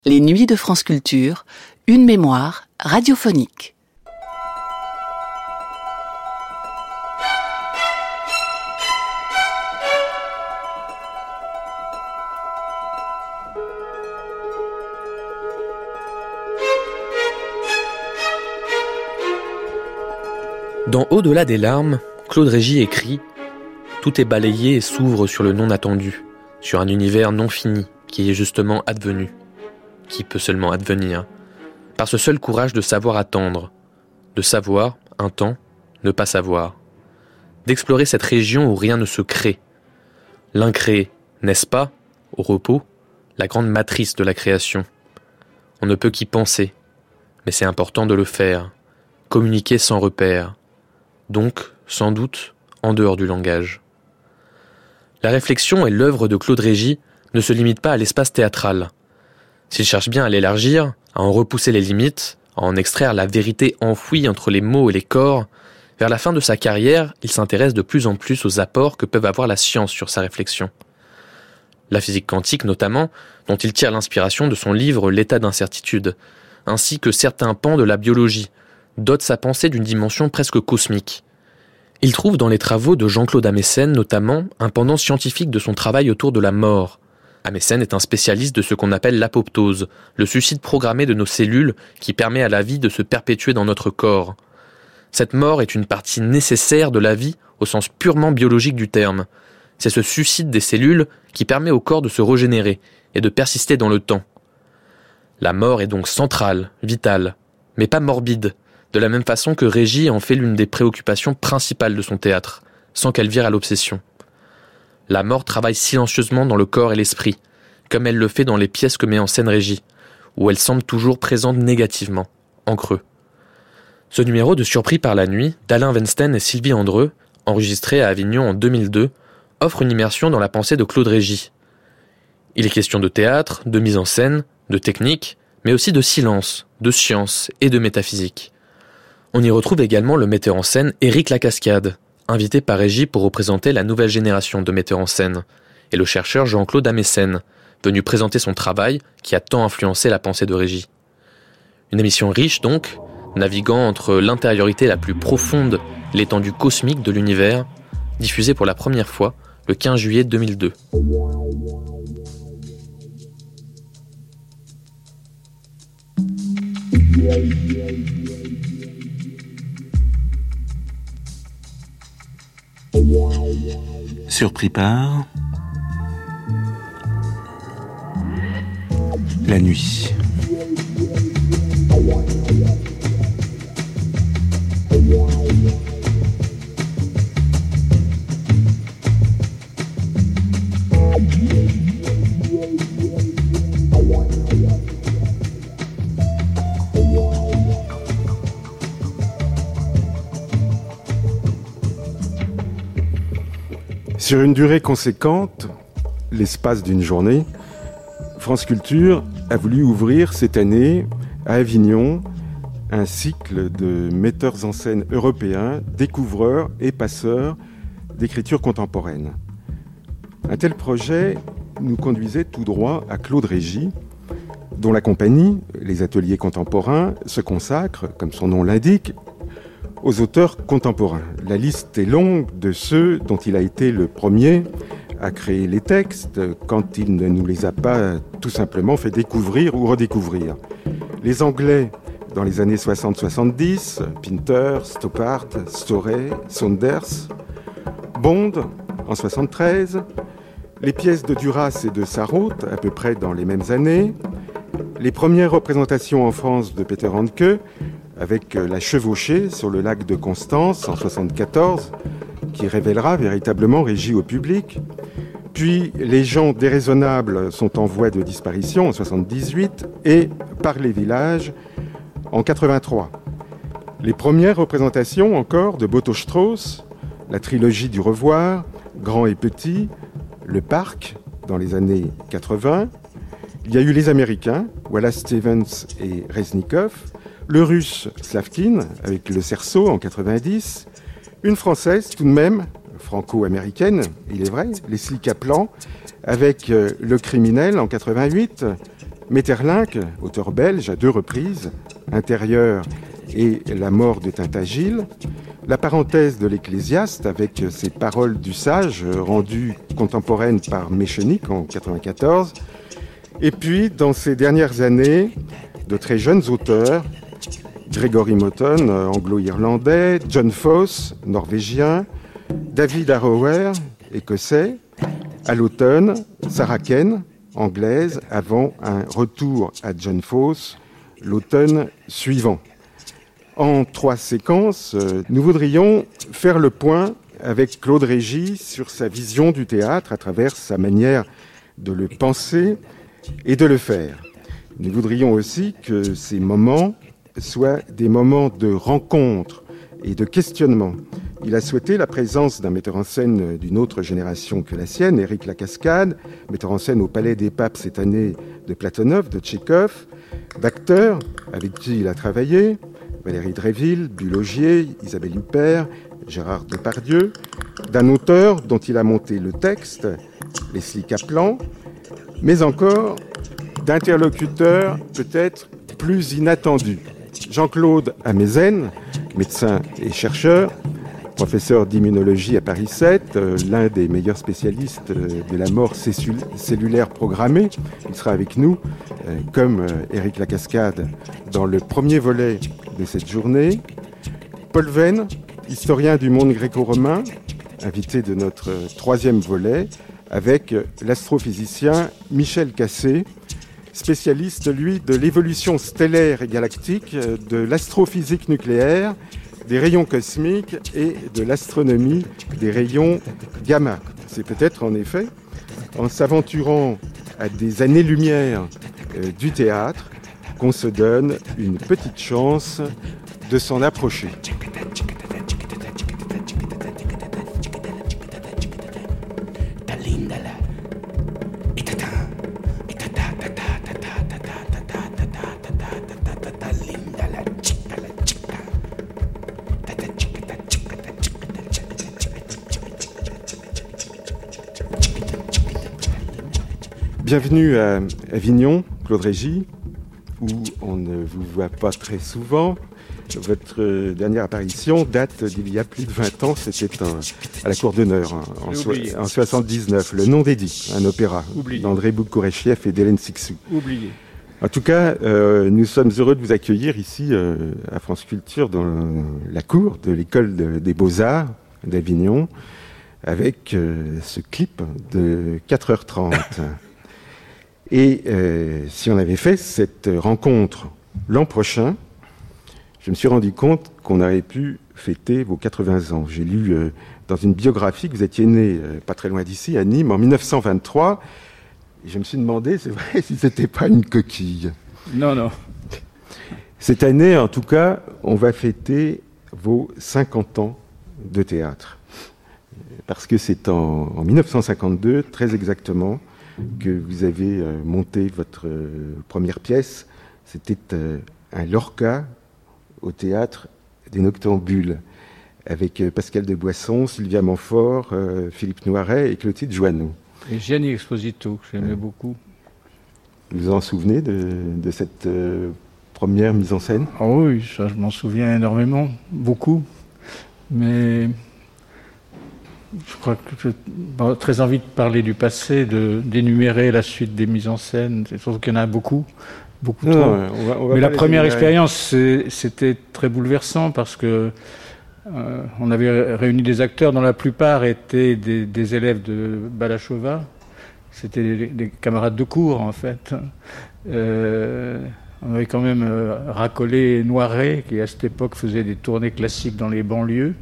Les nuits de France Culture, une mémoire radiophonique. Dans Au-delà des larmes, Claude Régis écrit « Tout est balayé et s'ouvre sur le non attendu, sur un univers non fini qui est justement advenu. Qui peut seulement advenir, par ce seul courage de savoir attendre, de savoir, un temps, ne pas savoir, d'explorer cette région où rien ne se crée. L'incréé, n'est-ce pas, au repos, la grande matrice de la création. On ne peut qu'y penser, mais c'est important de le faire, communiquer sans repère, donc, sans doute, en dehors du langage. La réflexion et l'œuvre de Claude Régis ne se limitent pas à l'espace théâtral. S'il cherche bien à l'élargir, à en repousser les limites, à en extraire la vérité enfouie entre les mots et les corps, vers la fin de sa carrière, il s'intéresse de plus en plus aux apports que peuvent avoir la science sur sa réflexion. La physique quantique notamment, dont il tire l'inspiration de son livre « L'état d'incertitude », ainsi que certains pans de la biologie, dotent sa pensée d'une dimension presque cosmique. Il trouve dans les travaux de Jean-Claude Ameisen notamment un pendant scientifique de son travail autour de la mort. Ameisen est un spécialiste de ce qu'on appelle l'apoptose, le suicide programmé de nos cellules qui permet à la vie de se perpétuer dans notre corps. Cette mort est une partie nécessaire de la vie au sens purement biologique du terme. C'est ce suicide des cellules qui permet au corps de se régénérer et de persister dans le temps. La mort est donc centrale, vitale, mais pas morbide, de la même façon que Régis en fait l'une des préoccupations principales de son théâtre, sans qu'elle vire à l'obsession. La mort travaille silencieusement dans le corps et l'esprit, comme elle le fait dans les pièces que met en scène Régis, où elle semble toujours présente négativement, en creux. Ce numéro de Surpris par la nuit, d'Alain Weinstein et Sylvie Andreu, enregistré à Avignon en 2002, offre une immersion dans la pensée de Claude Régis. Il est question de théâtre, de mise en scène, de technique, mais aussi de silence, de science et de métaphysique. On y retrouve également le metteur en scène Éric Lacascade, invité par Régis pour représenter la nouvelle génération de metteurs en scène, et le chercheur Jean-Claude Ameisen, venu présenter son travail qui a tant influencé la pensée de Régis. Une émission riche donc, naviguant entre l'intériorité la plus profonde et l'étendue cosmique de l'univers, diffusée pour la première fois le 15 juillet 2002. Surpris par la nuit. Sur une durée conséquente, l'espace d'une journée, France Culture a voulu ouvrir cette année à Avignon un cycle de metteurs en scène européens, découvreurs et passeurs d'écriture contemporaine. Un tel projet nous conduisait tout droit à Claude Régis, dont la compagnie, les Ateliers Contemporains, se consacre, comme son nom l'indique, aux auteurs contemporains. La liste est longue de ceux dont il a été le premier à créer les textes quand il ne nous les a pas tout simplement fait découvrir ou redécouvrir. Les Anglais dans les années 60-70, Pinter, Stoppard, Storey, Saunders, Bond en 73, les pièces de Duras et de Sarraute à peu près dans les mêmes années, les premières représentations en France de Peter Handke avec La Chevauchée sur le lac de Constance en 74, qui révélera véritablement Régis au public. Puis Les gens déraisonnables sont en voie de disparition en 78 et Par les villages en 83. Les premières représentations encore de Boto Strauss, la trilogie du Revoir, Grand et Petit, Le Parc dans les années 80. Il y a eu les Américains, Wallace Stevens et Reznikov, le Russe Slavkin avec Le Cerceau en 90, une Française tout de même, franco-américaine, il est vrai, Leslie Kaplan, avec Le Criminel en 88, Maeterlinck, auteur belge, à 2 reprises, Intérieur et La mort de Tintagiles, la parenthèse de l'Ecclésiaste avec ses paroles du sage rendues contemporaines par Méchenique en 1994, et puis dans ces dernières années, de très jeunes auteurs, Gregory Morton, anglo-irlandais, John Fosse, norvégien, David Arrower, écossais, à l'automne, Sarah Ken, anglaise, avant un retour à John Fosse l'automne suivant. En 3 séquences, nous voudrions faire le point avec Claude Régis sur sa vision du théâtre à travers sa manière de le penser et de le faire. Nous voudrions aussi que ces moments soient des moments de rencontre et de questionnement. Il a souhaité la présence d'un metteur en scène d'une autre génération que la sienne, Éric Lacascade, metteur en scène au Palais des Papes cette année de Platonov, de Tchekhov, d'acteurs avec qui il a travaillé, Valérie Dréville, Bulogier, Isabelle Huppert, Gérard Depardieu, d'un auteur dont il a monté le texte, Leslie Kaplan, mais encore d'interlocuteurs peut-être plus inattendus. Jean-Claude Amezen, médecin et chercheur, professeur d'immunologie à Paris 7, l'un des meilleurs spécialistes de la mort cellulaire programmée. Il sera avec nous, comme Éric Lacascade, dans le premier volet de cette journée. Paul Venn, historien du monde gréco-romain, invité de notre 3e volet, avec l'astrophysicien Michel Cassé, spécialiste, lui, de l'évolution stellaire et galactique, de l'astrophysique nucléaire, des rayons cosmiques et de l'astronomie des rayons gamma. C'est peut-être, en effet, en s'aventurant à des années-lumière du théâtre qu'on se donne une petite chance de s'en approcher. Bienvenue à Avignon, Claude Régis, où on ne vous voit pas très souvent. Votre dernière apparition date d'il y a plus de 20 ans, c'était à la Cour d'honneur en 79, Le Nom d'Édith, un opéra d'André Boukhourechiev et d'Hélène Sixou. Oublié. En tout cas, nous sommes heureux de vous accueillir ici à France Culture dans la cour de l'École des Beaux-Arts d'Avignon avec ce clip de 4h30. Et si on avait fait cette rencontre l'an prochain, je me suis rendu compte qu'on aurait pu fêter vos 80 ans. J'ai lu dans une biographie que vous étiez né pas très loin d'ici, à Nîmes, en 1923. Et je me suis demandé, c'est vrai, si c'était pas une coquille. Non, non. Cette année, en tout cas, on va fêter vos 50 ans de théâtre. Parce que c'est en 1952, très exactement, que vous avez monté votre première pièce. C'était un Lorca au théâtre des Noctambules, avec Pascal de Boisson, Sylvia Montfort, Philippe Noiret et Clotilde Joanneau. Et Gianni Exposito, que j'aimais beaucoup. Vous vous en souvenez de cette première mise en scène ? Oh oui, ça, je m'en souviens énormément, beaucoup. Mais je crois que j'ai très envie de parler du passé, d'énumérer la suite des mises en scène. Je trouve qu'il y en a beaucoup trop. On va mais la première expérience, c'était très bouleversant parce que on avait réuni des acteurs dont la plupart étaient des élèves de Balachova. C'était des camarades de cours, en fait. On avait quand même racolé Noiret, qui à cette époque faisait des tournées classiques dans les banlieues.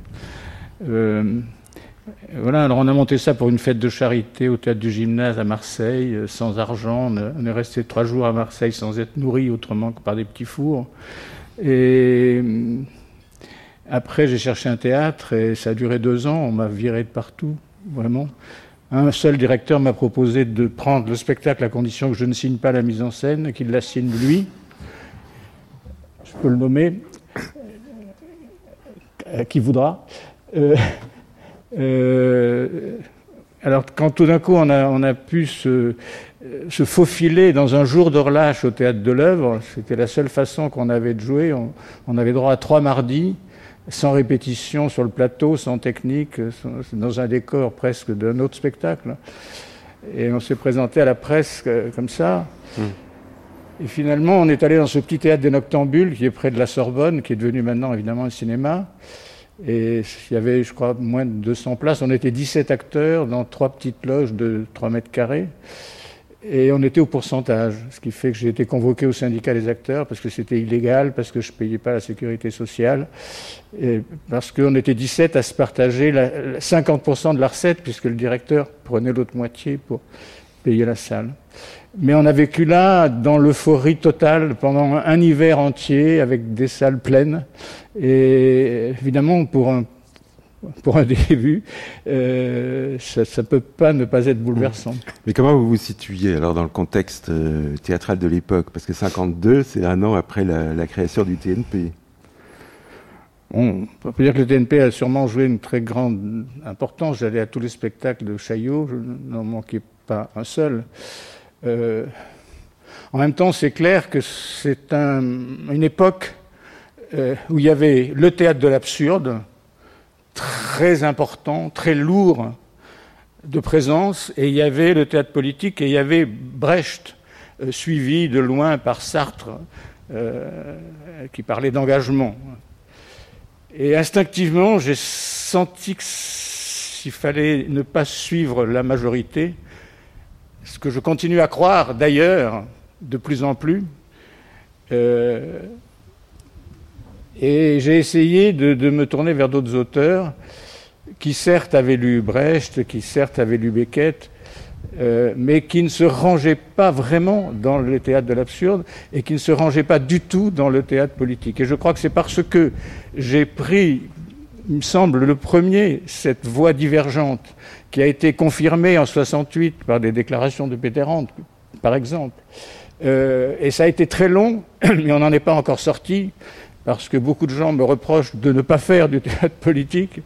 Voilà, alors on a monté ça pour une fête de charité au théâtre du Gymnase à Marseille, sans argent. On est resté 3 jours à Marseille sans être nourri autrement que par des petits fours. Et après, j'ai cherché un théâtre et ça a duré 2 ans. On m'a viré de partout, vraiment. Un seul directeur m'a proposé de prendre le spectacle à condition que je ne signe pas la mise en scène, qu'il la signe lui. Je peux le nommer. Qui voudra. Alors, quand tout d'un coup on a pu se faufiler dans un jour de relâche au Théâtre de l'Œuvre. C'était la seule façon qu'on avait de jouer. On avait droit à 3 mardis, sans répétition sur le plateau, sans technique, dans un décor presque d'un autre spectacle. Et on s'est présenté à la presse comme ça. Et finalement, on est allé dans ce petit théâtre des Noctambules, qui est près de la Sorbonne, qui est devenu maintenant évidemment un cinéma. Et il y avait, je crois, moins de 200 places. On était 17 acteurs dans 3 petites loges de 3 mètres carrés. Et on était au pourcentage, ce qui fait que j'ai été convoqué au syndicat des acteurs parce que c'était illégal, parce que je ne payais pas la sécurité sociale, et parce qu'on était 17 à se partager 50% de la recette, puisque le directeur prenait l'autre moitié pour payer la salle. Mais on a vécu là dans l'euphorie totale pendant un hiver entier, avec des salles pleines. Et évidemment, pour un début, ça ne peut pas ne pas être bouleversant. Mais comment vous vous situiez alors dans le contexte théâtral de l'époque? Parce que 52, c'est un an après la création du TNP. Bon, on peut dire que le TNP a sûrement joué une très grande importance. J'allais à tous les spectacles de Chaillot, je n'en manquais pas un seul. En même temps, c'est clair que c'est une époque où il y avait le théâtre de l'absurde, très important, très lourd de présence, et il y avait le théâtre politique, et il y avait Brecht, suivi de loin par Sartre, qui parlait d'engagement. Et instinctivement, j'ai senti qu'il fallait ne pas suivre la majorité, ce que je continue à croire d'ailleurs de plus en plus. Et j'ai essayé de me tourner vers d'autres auteurs qui certes avaient lu Brecht, qui certes avaient lu Beckett, mais qui ne se rangeaient pas vraiment dans le théâtre de l'absurde et qui ne se rangeaient pas du tout dans le théâtre politique. Et je crois que c'est parce que j'ai pris, il me semble, le premier, cette voie divergente qui a été confirmée en 68 par des déclarations de Mitterrand, par exemple. Et ça a été très long, mais on n'en est pas encore sorti, parce que beaucoup de gens me reprochent de ne pas faire du théâtre politique,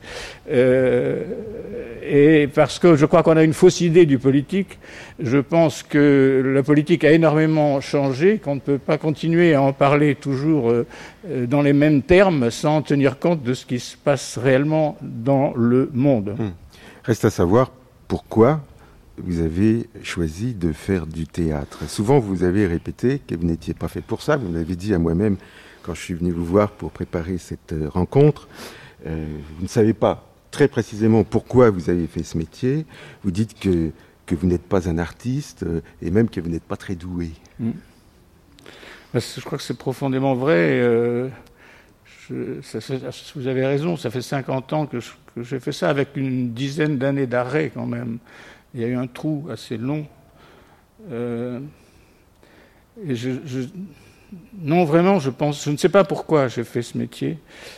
et parce que je crois qu'on a une fausse idée du politique. Je pense que la politique a énormément changé, qu'on ne peut pas continuer à en parler toujours dans les mêmes termes sans tenir compte de ce qui se passe réellement dans le monde. Reste à savoir pourquoi vous avez choisi de faire du théâtre. Souvent, vous avez répété que vous n'étiez pas fait pour ça. Vous m'avez dit à moi-même, quand je suis venu vous voir pour préparer cette rencontre, vous ne savez pas très précisément pourquoi vous avez fait ce métier. Vous dites que vous n'êtes pas un artiste et même que vous n'êtes pas très doué. Je crois que c'est profondément vrai. Vous avez raison, ça fait 50 ans que j'ai fait ça, avec une dizaine d'années d'arrêt quand même. Il y a eu un trou assez long. Et non, vraiment, je ne sais pas pourquoi j'ai fait ce métier.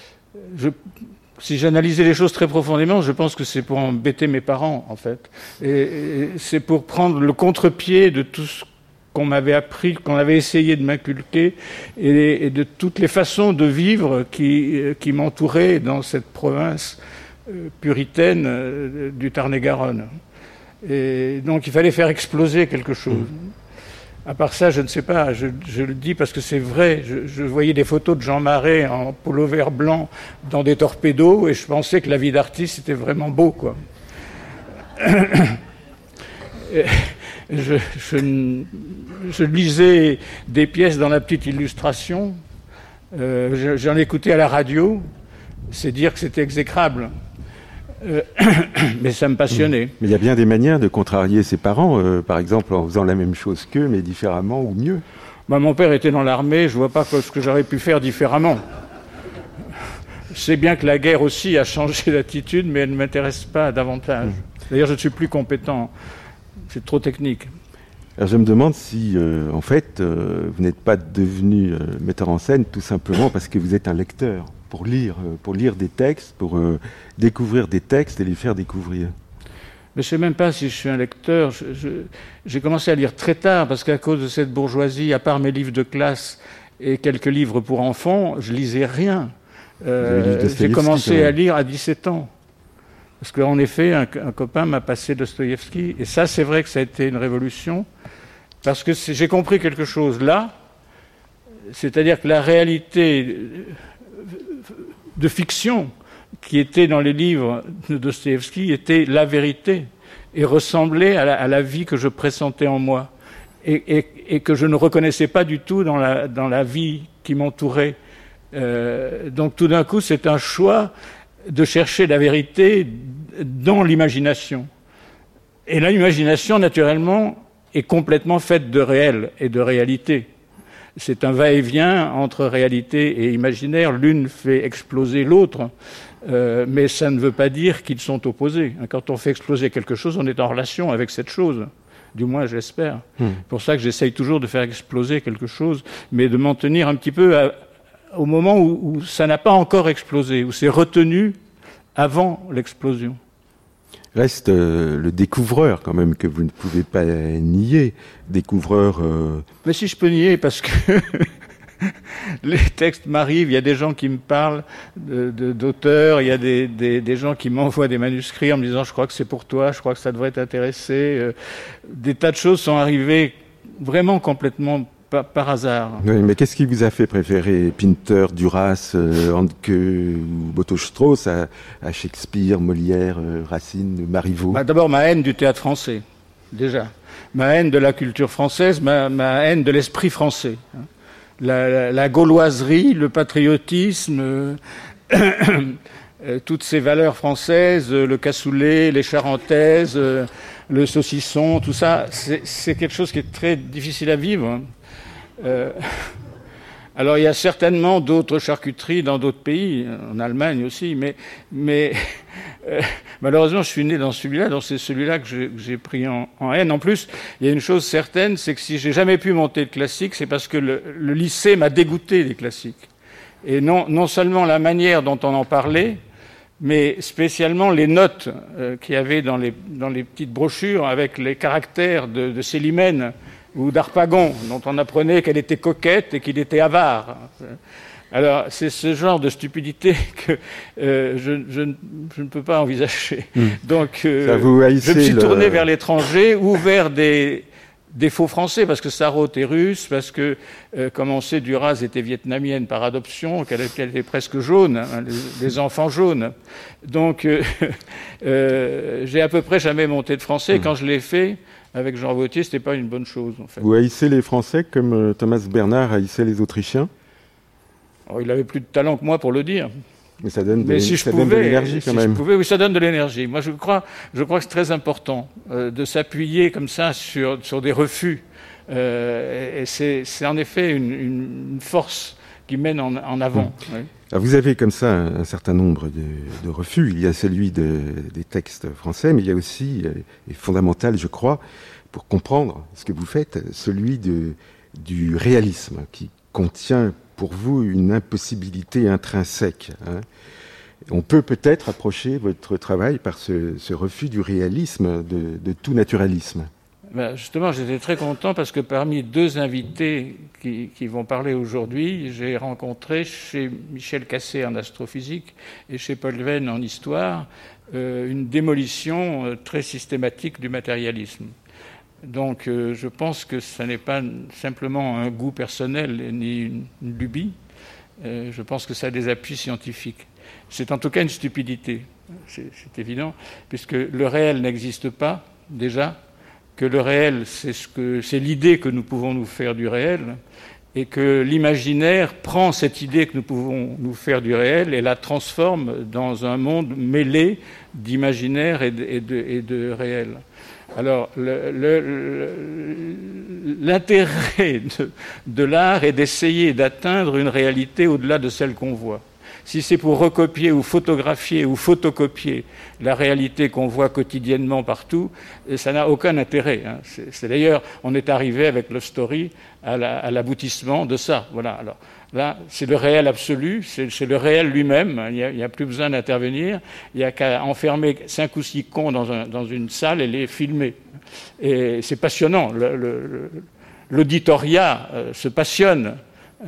Si j'analysais les choses très profondément, je pense que c'est pour embêter mes parents, en fait. Et c'est pour prendre le contre-pied de tout ce qu'on m'avait appris, qu'on avait essayé de m'inculquer, et de toutes les façons de vivre qui m'entouraient dans cette province puritaine du Tarn-et-Garonne. Et donc il fallait faire exploser quelque chose. À part ça, je ne sais pas, je le dis parce que c'est vrai, je voyais des photos de Jean Marais en polo-vert blanc dans des torpédos et je pensais que la vie d'artiste était vraiment beau, quoi. Je lisais des pièces dans la petite illustration, j'en écoutais à la radio, c'est dire que c'était exécrable. Mais ça me passionnait. Mais il y a bien des manières de contrarier ses parents, par exemple en faisant la même chose qu'eux, mais différemment ou mieux. Mon père était dans l'armée, je ne vois pas ce que j'aurais pu faire différemment. Je sais bien que la guerre aussi a changé d'attitude, mais elle ne m'intéresse pas davantage. D'ailleurs, je ne suis plus compétent, c'est trop technique. Alors je me demande si, en fait, vous n'êtes pas devenu metteur en scène tout simplement parce que vous êtes un lecteur. Pour lire des textes, pour découvrir des textes et les faire découvrir. Mais je ne sais même pas si je suis un lecteur. J'ai commencé à lire très tard, parce qu'à cause de cette bourgeoisie, à part mes livres de classe et quelques livres pour enfants, je lisais rien. J'ai commencé à lire à 17 ans. Parce qu'en effet, un copain m'a passé Dostoïevski. Et ça, c'est vrai que ça a été une révolution. Parce que j'ai compris quelque chose là, c'est-à-dire que la réalité de fiction qui était dans les livres de Dostoïevski était la vérité et ressemblait à la vie que je pressentais en moi et que je ne reconnaissais pas du tout dans la vie qui m'entourait. Donc tout d'un coup, c'est un choix de chercher la vérité dans l'imagination. Et l'imagination, naturellement, est complètement faite de réel et de réalité. C'est un va-et-vient entre réalité et imaginaire. L'une fait exploser l'autre, mais ça ne veut pas dire qu'ils sont opposés. Quand on fait exploser quelque chose, on est en relation avec cette chose. Du moins, j'espère. C'est pour ça que j'essaye toujours de faire exploser quelque chose, mais de m'en tenir un petit peu au moment où ça n'a pas encore explosé, où c'est retenu avant l'explosion. Reste le découvreur, quand même, que vous ne pouvez pas nier. Découvreur... Mais si je peux nier, parce que les textes m'arrivent, il y a des gens qui me parlent d'auteurs, il y a des gens qui m'envoient des manuscrits en me disant « je crois que c'est pour toi, je crois que ça devrait t'intéresser ». Des tas de choses sont arrivées vraiment complètement par hasard. Oui, mais qu'est-ce qui vous a fait préférer Pinter, Duras, Handke ou Boto-Strauss à Shakespeare, Molière, Racine, Marivaux? D'abord, ma haine du théâtre français, déjà. Ma haine de la culture française, ma haine de l'esprit français. La gauloiserie, le patriotisme, toutes ces valeurs françaises, le cassoulet, les charentaises, le saucisson, tout ça, c'est quelque chose qui est très difficile à vivre. Alors il y a certainement d'autres charcuteries dans d'autres pays, en Allemagne aussi, mais malheureusement je suis né dans celui-là, donc c'est celui-là que j'ai pris en haine. En plus, il y a une chose certaine, c'est que si j'ai jamais pu monter de classique, c'est parce que le lycée m'a dégoûté des classiques. Et non seulement la manière dont on en parlait, mais spécialement les notes qu'il y avait dans les petites brochures avec les caractères de Célimène ou d'Harpagon, dont on apprenait qu'elle était coquette et qu'il était avare. Alors, c'est ce genre de stupidité que je ne peux pas envisager. Donc, je me suis tourné vers l'étranger ou vers des faux français, parce que Sarraute est russe, parce que, comme on sait, Duras était vietnamienne par adoption, qu'elle était presque jaune, hein, les enfants jaunes. Donc, j'ai à peu près jamais monté de français. Quand je l'ai fait, avec Jean Vauthier, c'était pas une bonne chose, en fait. Vous haïssez les Français comme Thomas Bernhard haïssait les Autrichiens? Alors, il avait plus de talent que moi pour le dire. Mais ça donne de l'énergie quand même. Oui, ça donne de l'énergie. Moi, je crois que c'est très important de s'appuyer comme ça sur des refus. Et c'est en effet une force qui mène en avant. Oui. Alors vous avez comme ça un certain nombre de refus. Il y a celui des textes français, mais il y a aussi, et fondamental je crois, pour comprendre ce que vous faites, celui du réalisme, qui contient pour vous une impossibilité intrinsèque. Hein. On peut peut-être approcher votre travail par ce refus du réalisme, de tout naturalisme. Justement, j'étais très content parce que parmi deux invités qui vont parler aujourd'hui, j'ai rencontré chez Michel Cassé en astrophysique et chez Paul Venn en histoire une démolition très systématique du matérialisme. Donc je pense que ce n'est pas simplement un goût personnel ni une lubie, je pense que ça a des appuis scientifiques. C'est en tout cas une stupidité, c'est évident, puisque le réel n'existe pas déjà, que le réel, c'est l'idée que nous pouvons nous faire du réel, et que l'imaginaire prend cette idée que nous pouvons nous faire du réel et la transforme dans un monde mêlé d'imaginaire et de réel. Alors, l'intérêt de l'art est d'essayer d'atteindre une réalité au-delà de celle qu'on voit. Si c'est pour recopier ou photographier ou photocopier la réalité qu'on voit quotidiennement partout, ça n'a aucun intérêt. Hein. C'est d'ailleurs, on est arrivé avec Love Story à l'aboutissement de ça. Voilà. Alors là, c'est le réel absolu, c'est le réel lui-même. Il n'y a plus besoin d'intervenir. Il n'y a qu'à enfermer 5 ou 6 cons dans une salle et les filmer. Et c'est passionnant. L'auditoria se passionne.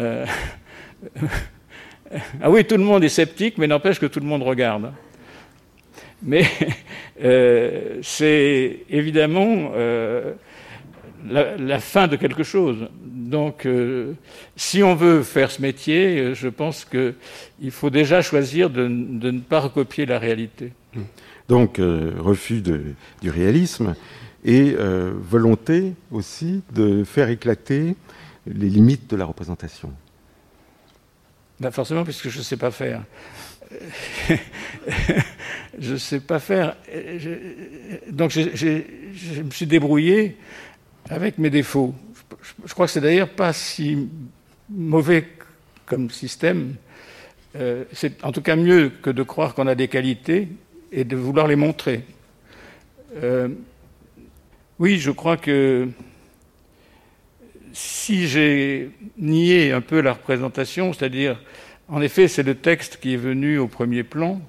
Ah oui, tout le monde est sceptique, mais n'empêche que tout le monde regarde. Mais c'est évidemment la fin de quelque chose. Donc, si on veut faire ce métier, je pense qu'il faut déjà choisir de ne pas recopier la réalité. Donc, refus du réalisme et volonté aussi de faire éclater les limites de la représentation. Ben forcément, puisque je ne sais pas faire. Je ne sais pas faire. Donc, je me suis débrouillé avec mes défauts. Je crois que c'est d'ailleurs pas si mauvais comme système. C'est en tout cas mieux que de croire qu'on a des qualités et de vouloir les montrer. Oui, je crois que si j'ai nié un peu la représentation, c'est-à-dire, en effet, c'est le texte qui est venu au premier plan,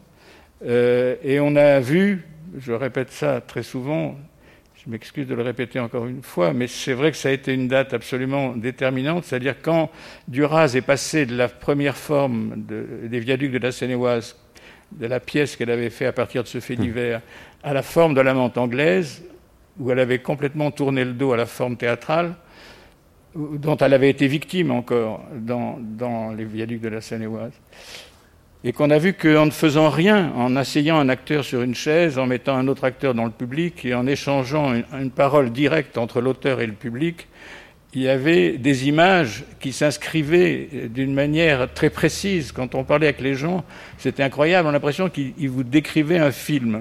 et on a vu, je répète ça très souvent, je m'excuse de le répéter encore une fois, mais c'est vrai que ça a été une date absolument déterminante, c'est-à-dire quand Duras est passé de la première forme des viaducs de la Seine-et-Oise, de la pièce qu'elle avait fait à partir de ce fait divers, à la forme de l'amante anglaise, où elle avait complètement tourné le dos à la forme théâtrale, dont elle avait été victime encore dans les viaducs de la Seine-et-Oise. Et qu'on a vu qu'en ne faisant rien, en asseyant un acteur sur une chaise, en mettant un autre acteur dans le public et en échangeant une parole directe entre l'auteur et le public, il y avait des images qui s'inscrivaient d'une manière très précise. Quand on parlait avec les gens, c'était incroyable, on a l'impression qu'ils vous décrivaient un film.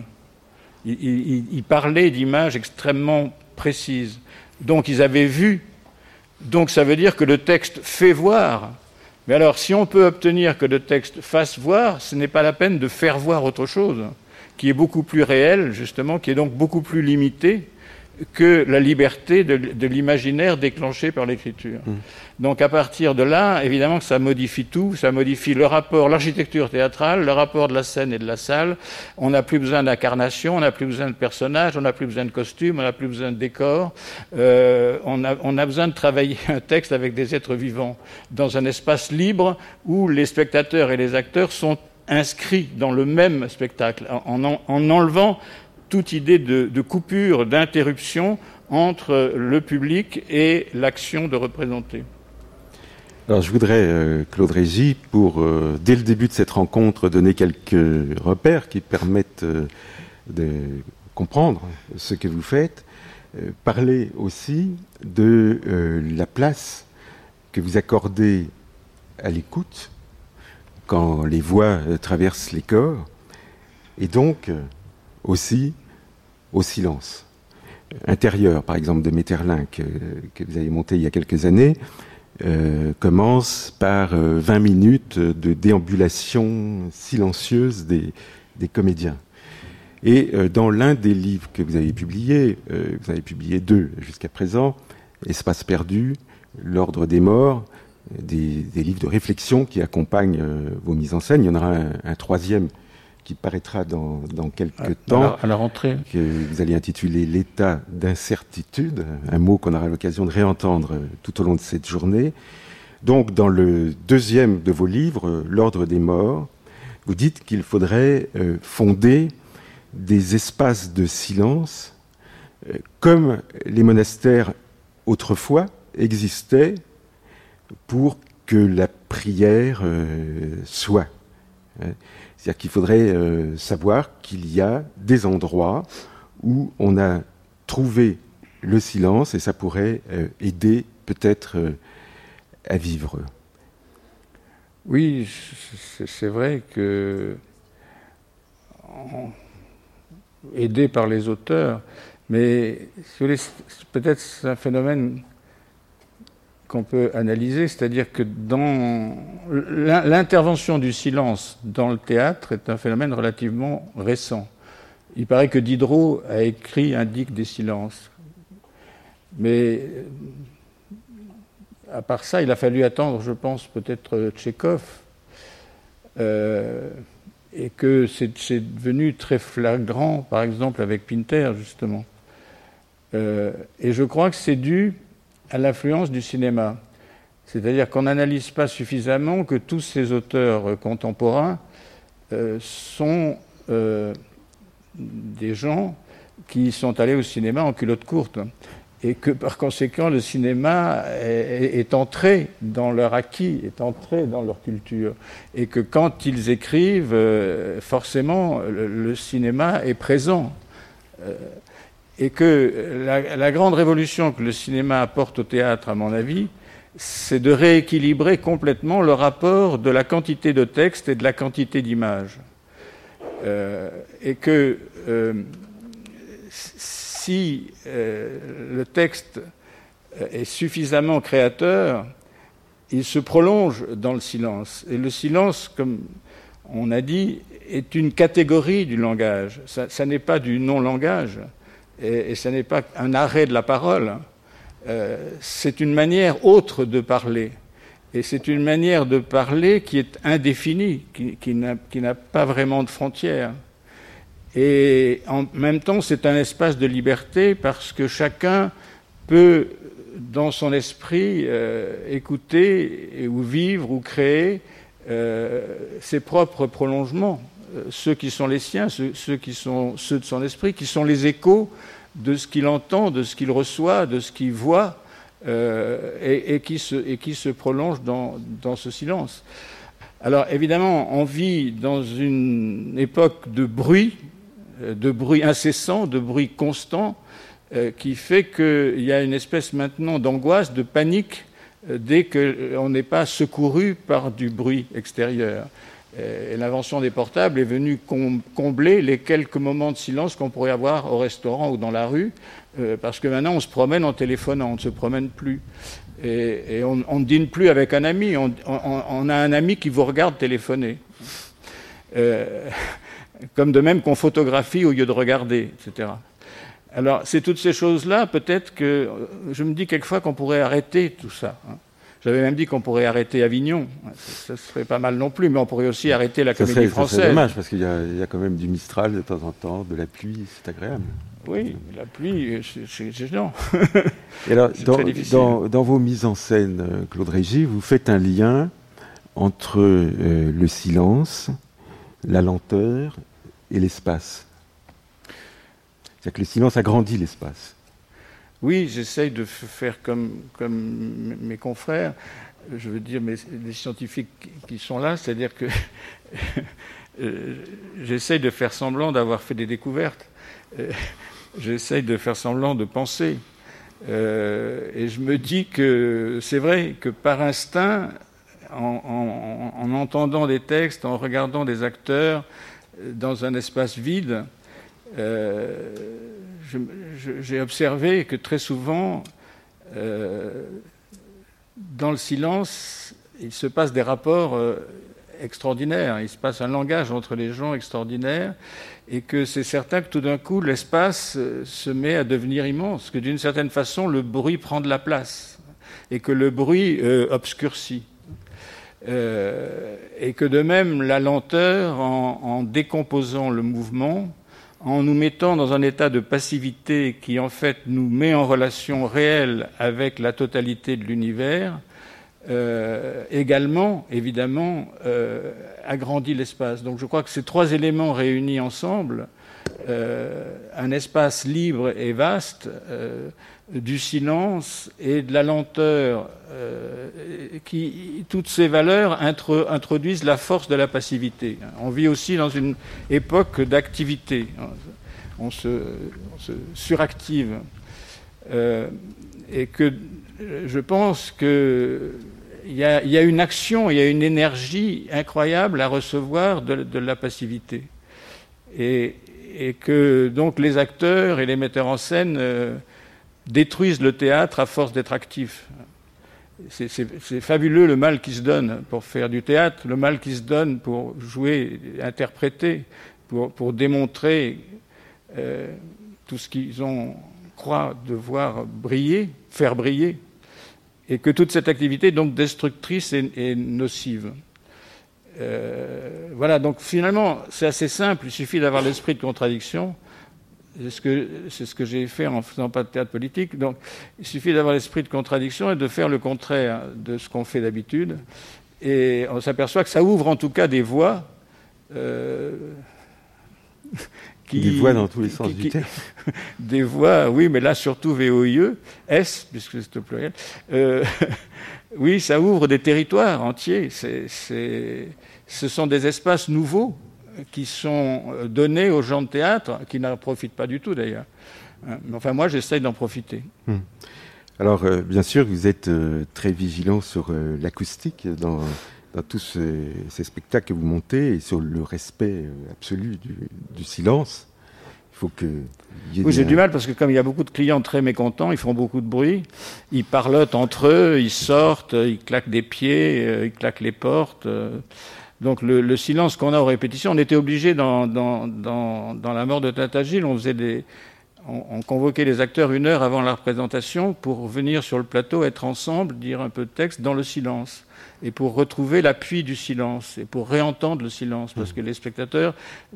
Ils parlaient d'images extrêmement précises. Donc ils avaient vu. Donc ça veut dire que le texte fait voir. Mais alors, si on peut obtenir que le texte fasse voir, ce n'est pas la peine de faire voir autre chose, qui est beaucoup plus réel, justement, qui est donc beaucoup plus limité que la liberté de l'imaginaire déclenché par l'écriture. Donc à partir de là, évidemment que ça modifie tout, ça modifie le rapport, l'architecture théâtrale, le rapport de la scène et de la salle. On n'a plus besoin d'incarnation, on n'a plus besoin de personnages, on n'a plus besoin de costumes, on n'a plus besoin de décors. On a besoin de travailler un texte avec des êtres vivants dans un espace libre où les spectateurs et les acteurs sont inscrits dans le même spectacle, en enlevant toute idée de coupure, d'interruption entre le public et l'action de représenter. Alors je voudrais, Claude Régis, pour dès le début de cette rencontre, donner quelques repères qui permettent de comprendre ce que vous faites, parler aussi de la place que vous accordez à l'écoute quand les voix traversent les corps, et donc aussi au silence intérieur, par exemple, de Maeterlinck, que vous avez monté il y a quelques années, commence par 20 minutes de déambulation silencieuse des comédiens. Et dans l'un des livres que vous avez publié 2 jusqu'à présent, Espace perdu, L'ordre des morts, des livres de réflexion qui accompagnent vos mises en scène. Il y en aura un troisième qui paraîtra dans quelques temps, à la rentrée, que vous allez intituler « L'état d'incertitude », un mot qu'on aura l'occasion de réentendre tout au long de cette journée. Donc, dans le deuxième de vos livres, « L'ordre des morts », vous dites qu'il faudrait fonder des espaces de silence comme les monastères autrefois existaient pour que la prière soit. C'est-à-dire qu'il faudrait savoir qu'il y a des endroits où on a trouvé le silence et ça pourrait aider peut-être à vivre. Oui, c'est vrai que aidé par les auteurs, mais peut-être c'est un phénomène qu'on peut analyser, c'est-à-dire que dans l'intervention du silence dans le théâtre est un phénomène relativement récent. Il paraît que Diderot a écrit un dicte des silences. Mais à part ça, il a fallu attendre, je pense, peut-être Tchekhov, et que c'est devenu très flagrant, par exemple, avec Pinter, justement. Et je crois que c'est dû à l'influence du cinéma. C'est-à-dire qu'on n'analyse pas suffisamment que tous ces auteurs contemporains sont des gens qui sont allés au cinéma en culotte courte. et que par conséquent le cinéma est entré dans leur acquis, est entré dans leur culture, et que quand ils écrivent, forcément le cinéma est présent, et que la grande révolution que le cinéma apporte au théâtre, à mon avis, c'est de rééquilibrer complètement le rapport de la quantité de texte et de la quantité d'images, et que si le texte est suffisamment créateur, il se prolonge dans le silence. Et le silence, comme on a dit, est une catégorie du langage. Ça n'est pas du non-langage, et ça n'est pas un arrêt de la parole. C'est une manière autre de parler. Et c'est une manière de parler qui est indéfinie, qui n'a pas vraiment de frontières. Et en même temps, c'est un espace de liberté parce que chacun peut, dans son esprit, écouter ou vivre ou créer ses propres prolongements, ceux qui sont les siens, ceux qui sont ceux de son esprit, qui sont les échos de ce qu'il entend, de ce qu'il reçoit, de ce qu'il voit, et qui se prolongent dans ce silence. Alors évidemment, on vit dans une époque de bruit incessant, de bruit constant, qui fait qu'il y a une espèce maintenant d'angoisse, de panique, dès qu'on n'est pas secouru par du bruit extérieur. Et l'invention des portables est venue combler les quelques moments de silence qu'on pourrait avoir au restaurant ou dans la rue, parce que maintenant on se promène en téléphonant, on ne se promène plus. Et on ne dîne plus avec un ami, on a un ami qui vous regarde téléphoner. Comme de même qu'on photographie au lieu de regarder, etc. Alors, c'est toutes ces choses-là, peut-être que je me dis quelquefois qu'on pourrait arrêter tout ça. J'avais même dit qu'on pourrait arrêter Avignon. Ça serait pas mal non plus, mais on pourrait aussi arrêter la Comédie Française. C'est dommage, parce qu'il y a quand même du Mistral de temps en temps, de la pluie, c'est agréable. Oui, la pluie, c'est gênant. Et alors, dans vos mises en scène, Claude Régis, vous faites un lien entre le silence, la lenteur et l'espace. C'est-à-dire que le silence agrandit l'espace. Oui, j'essaye de faire comme mes confrères, je veux dire les scientifiques qui sont là, c'est-à-dire que j'essaye de faire semblant d'avoir fait des découvertes, j'essaye de faire semblant de penser, et je me dis que c'est vrai que par instinct, en entendant des textes, en regardant des acteurs dans un espace vide, j'ai observé que très souvent, dans le silence, il se passe des rapports extraordinaires, il se passe un langage entre les gens extraordinaire, et que c'est certain que tout d'un coup, l'espace se met à devenir immense, que d'une certaine façon, le bruit prend de la place, et que le bruit obscurcit. Et que de même, la lenteur, en décomposant le mouvement, en nous mettant dans un état de passivité qui, en fait, nous met en relation réelle avec la totalité de l'univers, également, évidemment, agrandit l'espace. Donc je crois que ces trois éléments réunis ensemble, un espace libre et vaste, du silence et de la lenteur, toutes ces valeurs introduisent la force de la passivité. On vit aussi dans une époque d'activité. On se suractive. Et que je pense qu'il y a une action, il y a une énergie incroyable à recevoir de la passivité. Et que donc les acteurs et les metteurs en scène détruisent le théâtre à force d'être actifs. C'est fabuleux le mal qui se donne pour faire du théâtre, le mal qui se donne pour jouer, interpréter, pour démontrer tout ce qu'ils croient devoir briller, faire briller, et que toute cette activité est donc destructrice et nocive. Voilà, donc finalement, c'est assez simple, il suffit d'avoir l'esprit de contradiction. C'est ce que j'ai fait en ne faisant pas de théâtre politique. Donc, il suffit d'avoir l'esprit de contradiction et de faire le contraire de ce qu'on fait d'habitude. Et on s'aperçoit que ça ouvre en tout cas des voies Des voix dans tous les sens du terme. Des voix, oui, mais là surtout VOIE, S, puisque c'est au pluriel. Oui, ça ouvre des territoires entiers. Ce sont des espaces nouveaux qui sont donnés aux gens de théâtre, qui n'en profitent pas du tout d'ailleurs. Enfin, moi, j'essaye d'en profiter. Alors, bien sûr, vous êtes très vigilant sur l'acoustique dans tous ces spectacles que vous montez et sur le respect absolu du silence. Il faut que... Oui, j'ai du mal parce que comme il y a beaucoup de clients très mécontents, ils font beaucoup de bruit, ils parlotent entre eux, ils sortent, ils claquent des pieds, ils claquent les portes. Donc le silence qu'on a aux répétitions, on était obligé dans La mort de Tata Gilles, on convoquait les acteurs 1 heure avant la représentation pour venir sur le plateau, être ensemble, dire un peu de texte dans le silence, et pour retrouver l'appui du silence, et pour réentendre le silence, parce que les spectateurs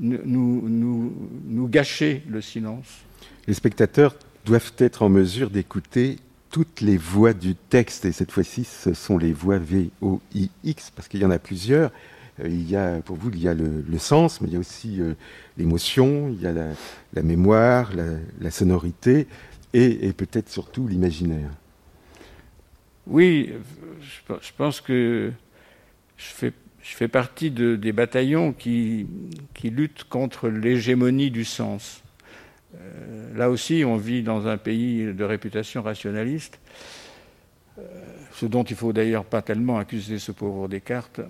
nous gâchaient le silence. Les spectateurs doivent être en mesure d'écouter toutes les voix du texte, et cette fois-ci, ce sont les voix VOIX, parce qu'il y en a plusieurs. Pour vous, il y a le sens, mais il y a aussi l'émotion, il y a la mémoire, la sonorité et peut-être surtout l'imaginaire. Oui, je pense que je fais partie des bataillons qui luttent contre l'hégémonie du sens. Là aussi, on vit dans un pays de réputation rationaliste, ce dont il ne faut d'ailleurs pas tellement accuser ce pauvre Descartes.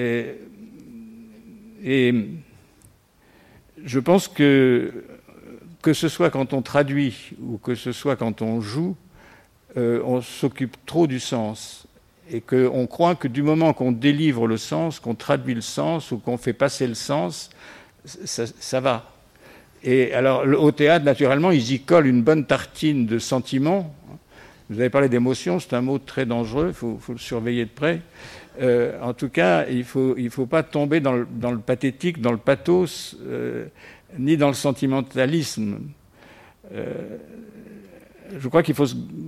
Et je pense que ce soit quand on traduit ou que ce soit quand on joue, on s'occupe trop du sens. Et qu'on croit que du moment qu'on délivre le sens, qu'on traduit le sens ou qu'on fait passer le sens, ça va. Et alors, au théâtre, naturellement, ils y collent une bonne tartine de sentiments. Vous avez parlé d'émotion, c'est un mot très dangereux, il faut le surveiller de près. En tout cas, il faut pas tomber dans le pathétique, dans le pathos, ni dans le sentimentalisme. Je crois qu'il faut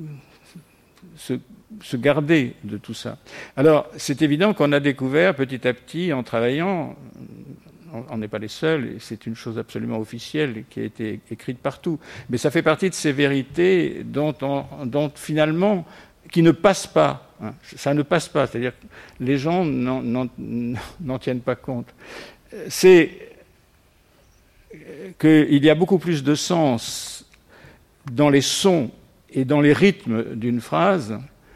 se garder de tout ça. Alors, c'est évident qu'on a découvert petit à petit, en travaillant, on n'est pas les seuls, et c'est une chose absolument officielle et qui a été écrite partout, mais ça fait partie de ces vérités dont finalement, qui ne passent pas. Ça ne passe pas, c'est-à-dire que les gens n'en tiennent pas compte. C'est qu'il y a beaucoup plus de sens dans les sons et dans les rythmes d'une phrase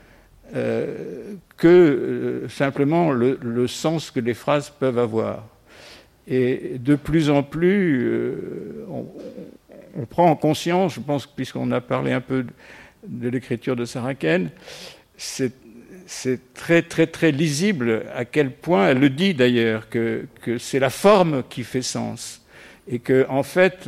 que simplement le sens que les phrases peuvent avoir. Et de plus en plus, on prend en conscience, je pense, puisqu'on a parlé un peu de l'écriture de Sarah Ken, c'est très, très, très lisible à quel point, elle le dit d'ailleurs, que c'est la forme qui fait sens. Et qu'en fait,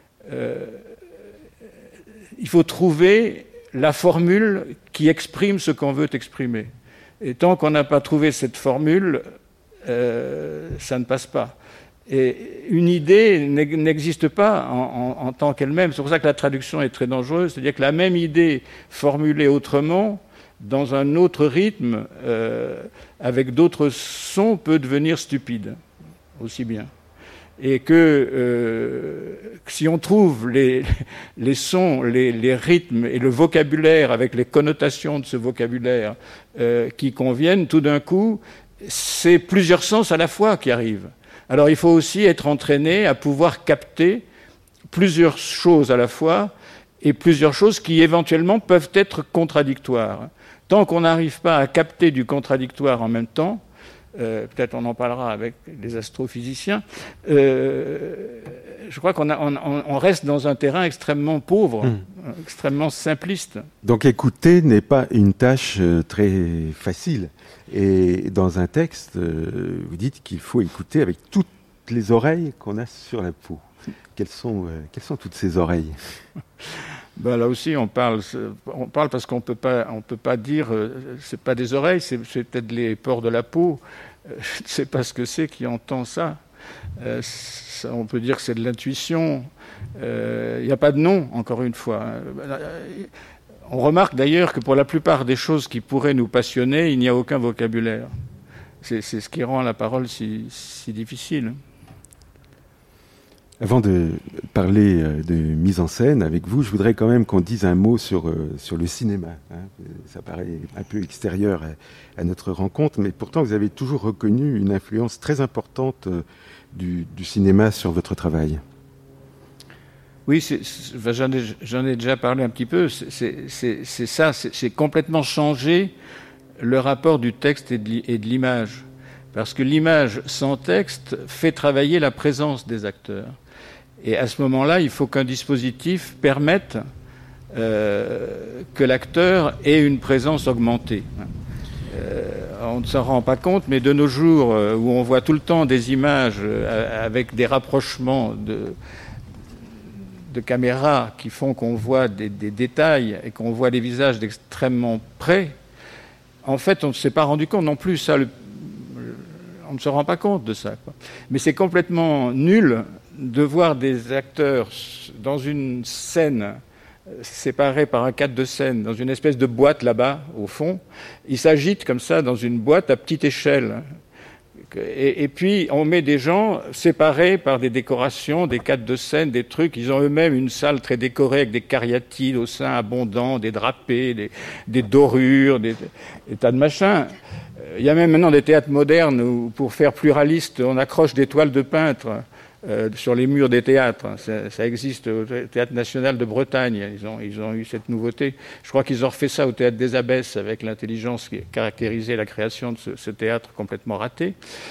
il faut trouver la formule qui exprime ce qu'on veut exprimer. Et tant qu'on n'a pas trouvé cette formule, ça ne passe pas. Et une idée n'existe pas en tant qu'elle-même. C'est pour ça que la traduction est très dangereuse. C'est-à-dire que la même idée formulée autrement, dans un autre rythme, avec d'autres sons, peut devenir stupide, aussi bien. Et que si on trouve les sons, les rythmes et le vocabulaire avec les connotations de ce vocabulaire qui conviennent, tout d'un coup, c'est plusieurs sens à la fois qui arrivent. Alors il faut aussi être entraîné à pouvoir capter plusieurs choses à la fois et plusieurs choses qui éventuellement peuvent être contradictoires. Tant qu'on n'arrive pas à capter du contradictoire en même temps, peut-être on en parlera avec les astrophysiciens, je crois qu'on reste dans un terrain extrêmement pauvre, extrêmement simpliste. Donc écouter n'est pas une tâche très facile. Et dans un texte, vous dites qu'il faut écouter avec toutes les oreilles qu'on a sur la peau. Quelles sont toutes ces oreilles ? Ben là aussi, on parle parce qu'on peut pas dire, c'est pas des oreilles, c'est peut-être les pores de la peau. Je ne sais pas ce que c'est qui entend ça. On peut dire que c'est de l'intuition. Il n'y a pas de nom, encore une fois. On remarque d'ailleurs que pour la plupart des choses qui pourraient nous passionner, il n'y a aucun vocabulaire. C'est ce qui rend la parole si difficile. Avant de parler de mise en scène avec vous, je voudrais quand même qu'on dise un mot sur le cinéma. Ça paraît un peu extérieur à notre rencontre, mais pourtant vous avez toujours reconnu une influence très importante du cinéma sur votre travail. Oui, j'en ai déjà parlé un petit peu. C'est complètement changé le rapport du texte et de l'image. Parce que l'image sans texte fait travailler la présence des acteurs. Et à ce moment-là, il faut qu'un dispositif permette que l'acteur ait une présence augmentée. On ne s'en rend pas compte, mais de nos jours, où on voit tout le temps des images avec des rapprochements de caméras qui font qu'on voit des détails et qu'on voit les visages d'extrêmement près, en fait, on ne s'est pas rendu compte non plus. Ça, on ne se rend pas compte de ça, quoi. Mais c'est complètement nul de voir des acteurs dans une scène séparés par un cadre de scène, dans une espèce de boîte là-bas, au fond. Ils s'agitent comme ça dans une boîte à petite échelle. Et puis, on met des gens séparés par des décorations, des cadres de scène, des trucs. Ils ont eux-mêmes une salle très décorée avec des cariatides au sein abondants, des drapés, des dorures, des tas de machins. Il y a même maintenant des théâtres modernes où, pour faire pluraliste, on accroche des toiles de peintres sur les murs des théâtres. Ça existe au Théâtre National de Bretagne. Ils ont eu cette nouveauté. Je crois qu'ils ont refait ça au Théâtre des Abbesses avec l'intelligence qui caractérisait la création de ce théâtre complètement raté.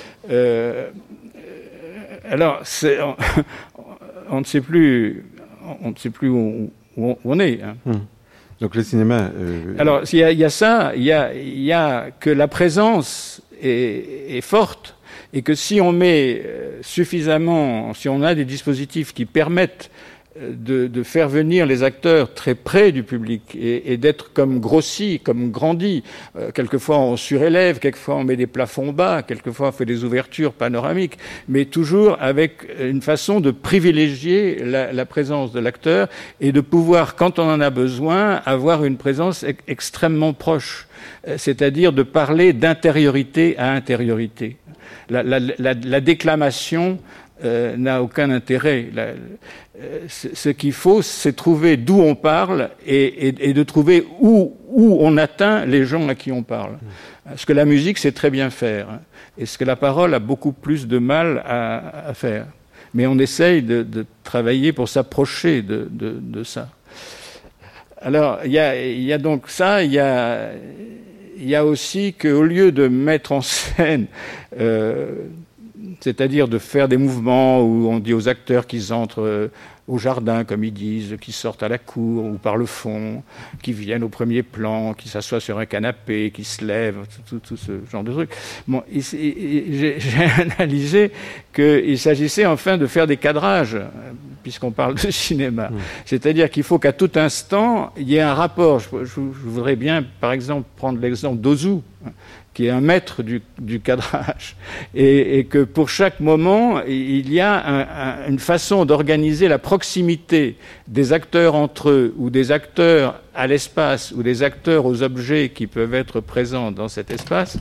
Alors, on ne sait plus où on est. Hein. Donc le cinéma... Alors, il y a ça, il y a que la présence est forte, et que si on met suffisamment, si on a des dispositifs qui permettent de faire venir les acteurs très près du public et d'être comme grossis, comme grandis. Quelquefois on surélève, quelquefois on met des plafonds bas, quelquefois on fait des ouvertures panoramiques, mais toujours avec une façon de privilégier la présence de l'acteur et de pouvoir, quand on en a besoin, avoir une présence extrêmement proche, c'est-à-dire de parler d'intériorité à intériorité. La déclamation n'a aucun intérêt. Ce qu'il faut, c'est trouver d'où on parle et de trouver où on atteint les gens à qui on parle. Ce que la musique sait très bien faire, et ce que la parole a beaucoup plus de mal à faire. Mais on essaye de travailler pour s'approcher de ça. Alors, il y a donc ça, il y a aussi qu'au lieu de mettre en scène... c'est-à-dire de faire des mouvements où on dit aux acteurs qu'ils entrent au jardin, comme ils disent, qu'ils sortent à la cour ou par le fond, qu'ils viennent au premier plan, qu'ils s'assoient sur un canapé, qu'ils se lèvent, tout ce genre de trucs. Bon, j'ai analysé qu'il s'agissait enfin de faire des cadrages, puisqu'on parle de cinéma. C'est-à-dire qu'il faut qu'à tout instant, il y ait un rapport. Je voudrais bien, par exemple, prendre l'exemple d'Ozu, qui est un maître du cadrage, et que pour chaque moment, il y a une façon d'organiser la proximité des acteurs entre eux, ou des acteurs à l'espace, ou des acteurs aux objets qui peuvent être présents dans cet espace,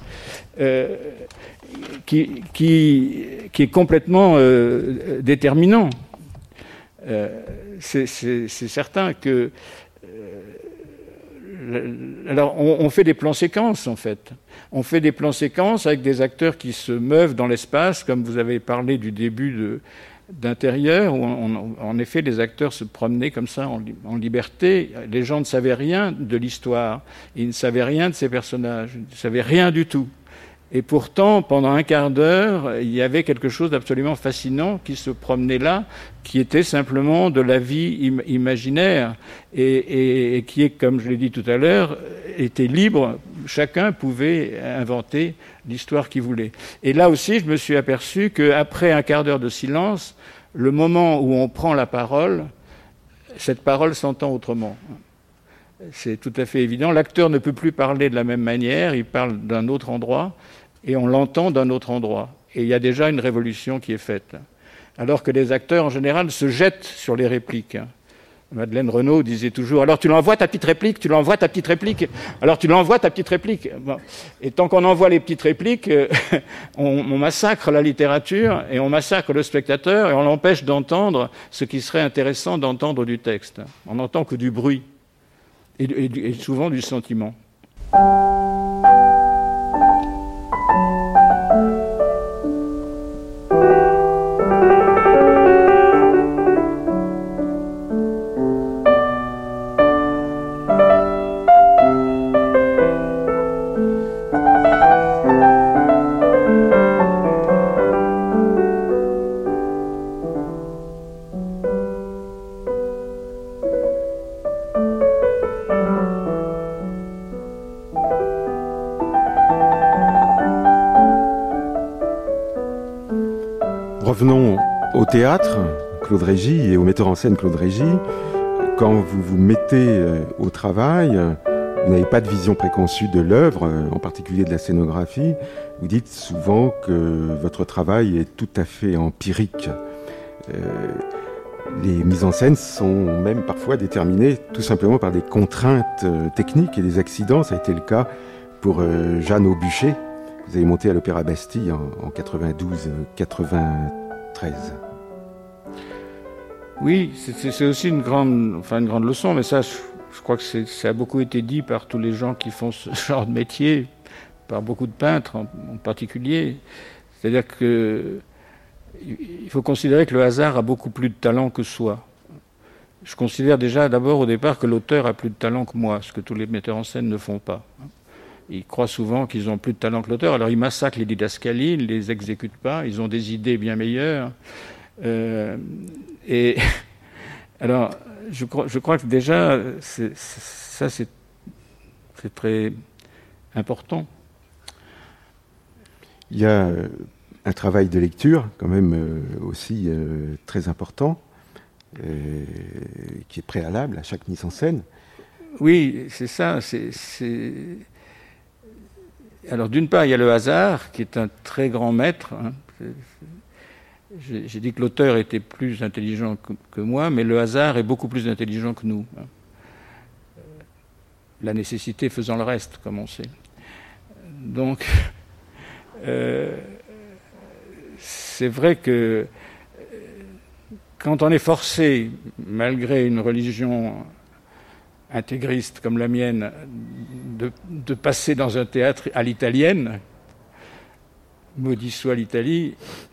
qui est complètement déterminant. C'est certain que... alors, on fait des plans séquences, en fait. On fait des plans séquences avec des acteurs qui se meuvent dans l'espace, comme vous avez parlé du début d'intérieur, où en effet, les acteurs se promenaient comme ça en liberté. Les gens ne savaient rien de l'histoire. Ils ne savaient rien de ces personnages. Ils ne savaient rien du tout. Et pourtant, pendant un quart d'heure, il y avait quelque chose d'absolument fascinant qui se promenait là, qui était simplement de la vie imaginaire et qui est, comme je l'ai dit tout à l'heure, était libre. Chacun pouvait inventer l'histoire qu'il voulait. Et là aussi, je me suis aperçu qu'après un quart d'heure de silence, le moment où on prend la parole, cette parole s'entend autrement. C'est tout à fait évident. L'acteur ne peut plus parler de la même manière, il parle d'un autre endroit, et on l'entend d'un autre endroit. Et il y a déjà une révolution qui est faite. Alors que les acteurs, en général, se jettent sur les répliques. Madeleine Renaud disait toujours « Alors tu l'envoies ta petite réplique, tu l'envoies ta petite réplique, alors tu l'envoies ta petite réplique. » Bon. Et tant qu'on envoie les petites répliques, on massacre la littérature et on massacre le spectateur et on l'empêche d'entendre ce qui serait intéressant d'entendre du texte. On n'entend que du bruit et souvent du sentiment. Revenons au théâtre, Claude Régis, et au metteur en scène Claude Régis. Quand vous vous mettez au travail, vous n'avez pas de vision préconçue de l'œuvre, en particulier de la scénographie. Vous dites souvent que votre travail est tout à fait empirique. Les mises en scène sont même parfois déterminées tout simplement par des contraintes techniques et des accidents. Ça a été le cas pour Jeanne Aubuchet. Vous avez monté à l'Opéra Bastille en 92-93. Oui, c'est aussi une grande leçon, mais ça, je crois que ça a beaucoup été dit par tous les gens qui font ce genre de métier, par beaucoup de peintres en particulier. C'est-à-dire qu'il faut considérer que le hasard a beaucoup plus de talent que soi. Je considère déjà d'abord au départ que l'auteur a plus de talent que moi, ce que tous les metteurs en scène ne font pas. Ils croient souvent qu'ils ont plus de talent que l'auteur, alors ils massacrent les didascalies, ils ne les exécutent pas, ils ont des idées bien meilleures. Et alors, je crois que déjà, c'est très important. Il y a un travail de lecture, quand même aussi très important, qui est préalable à chaque mise en scène. Oui, c'est ça. Alors, d'une part, il y a le hasard, qui est un très grand maître. J'ai dit que l'auteur était plus intelligent que moi, mais le hasard est beaucoup plus intelligent que nous. La nécessité faisant le reste, comme on sait. Donc, c'est vrai que quand on est forcé, malgré une religion intégriste comme la mienne, de passer dans un théâtre à l'italienne, maudit soit l'Italie,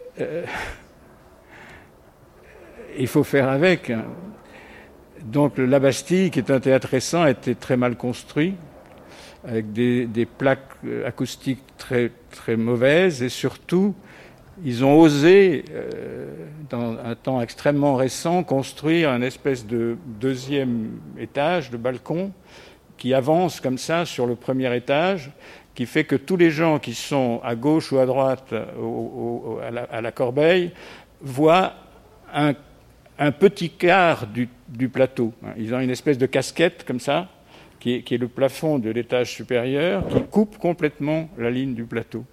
il faut faire avec. Donc la Bastille, qui est un théâtre récent, était très mal construit, avec des plaques acoustiques très, très mauvaises, et surtout, ils ont osé, dans un temps extrêmement récent, construire un espèce de deuxième étage, de balcon, qui avance comme ça sur le premier étage, qui fait que tous les gens qui sont à gauche ou à droite à la corbeille voient un petit quart du plateau. Ils ont une espèce de casquette comme ça, qui est le plafond de l'étage supérieur, qui coupe complètement la ligne du plateau.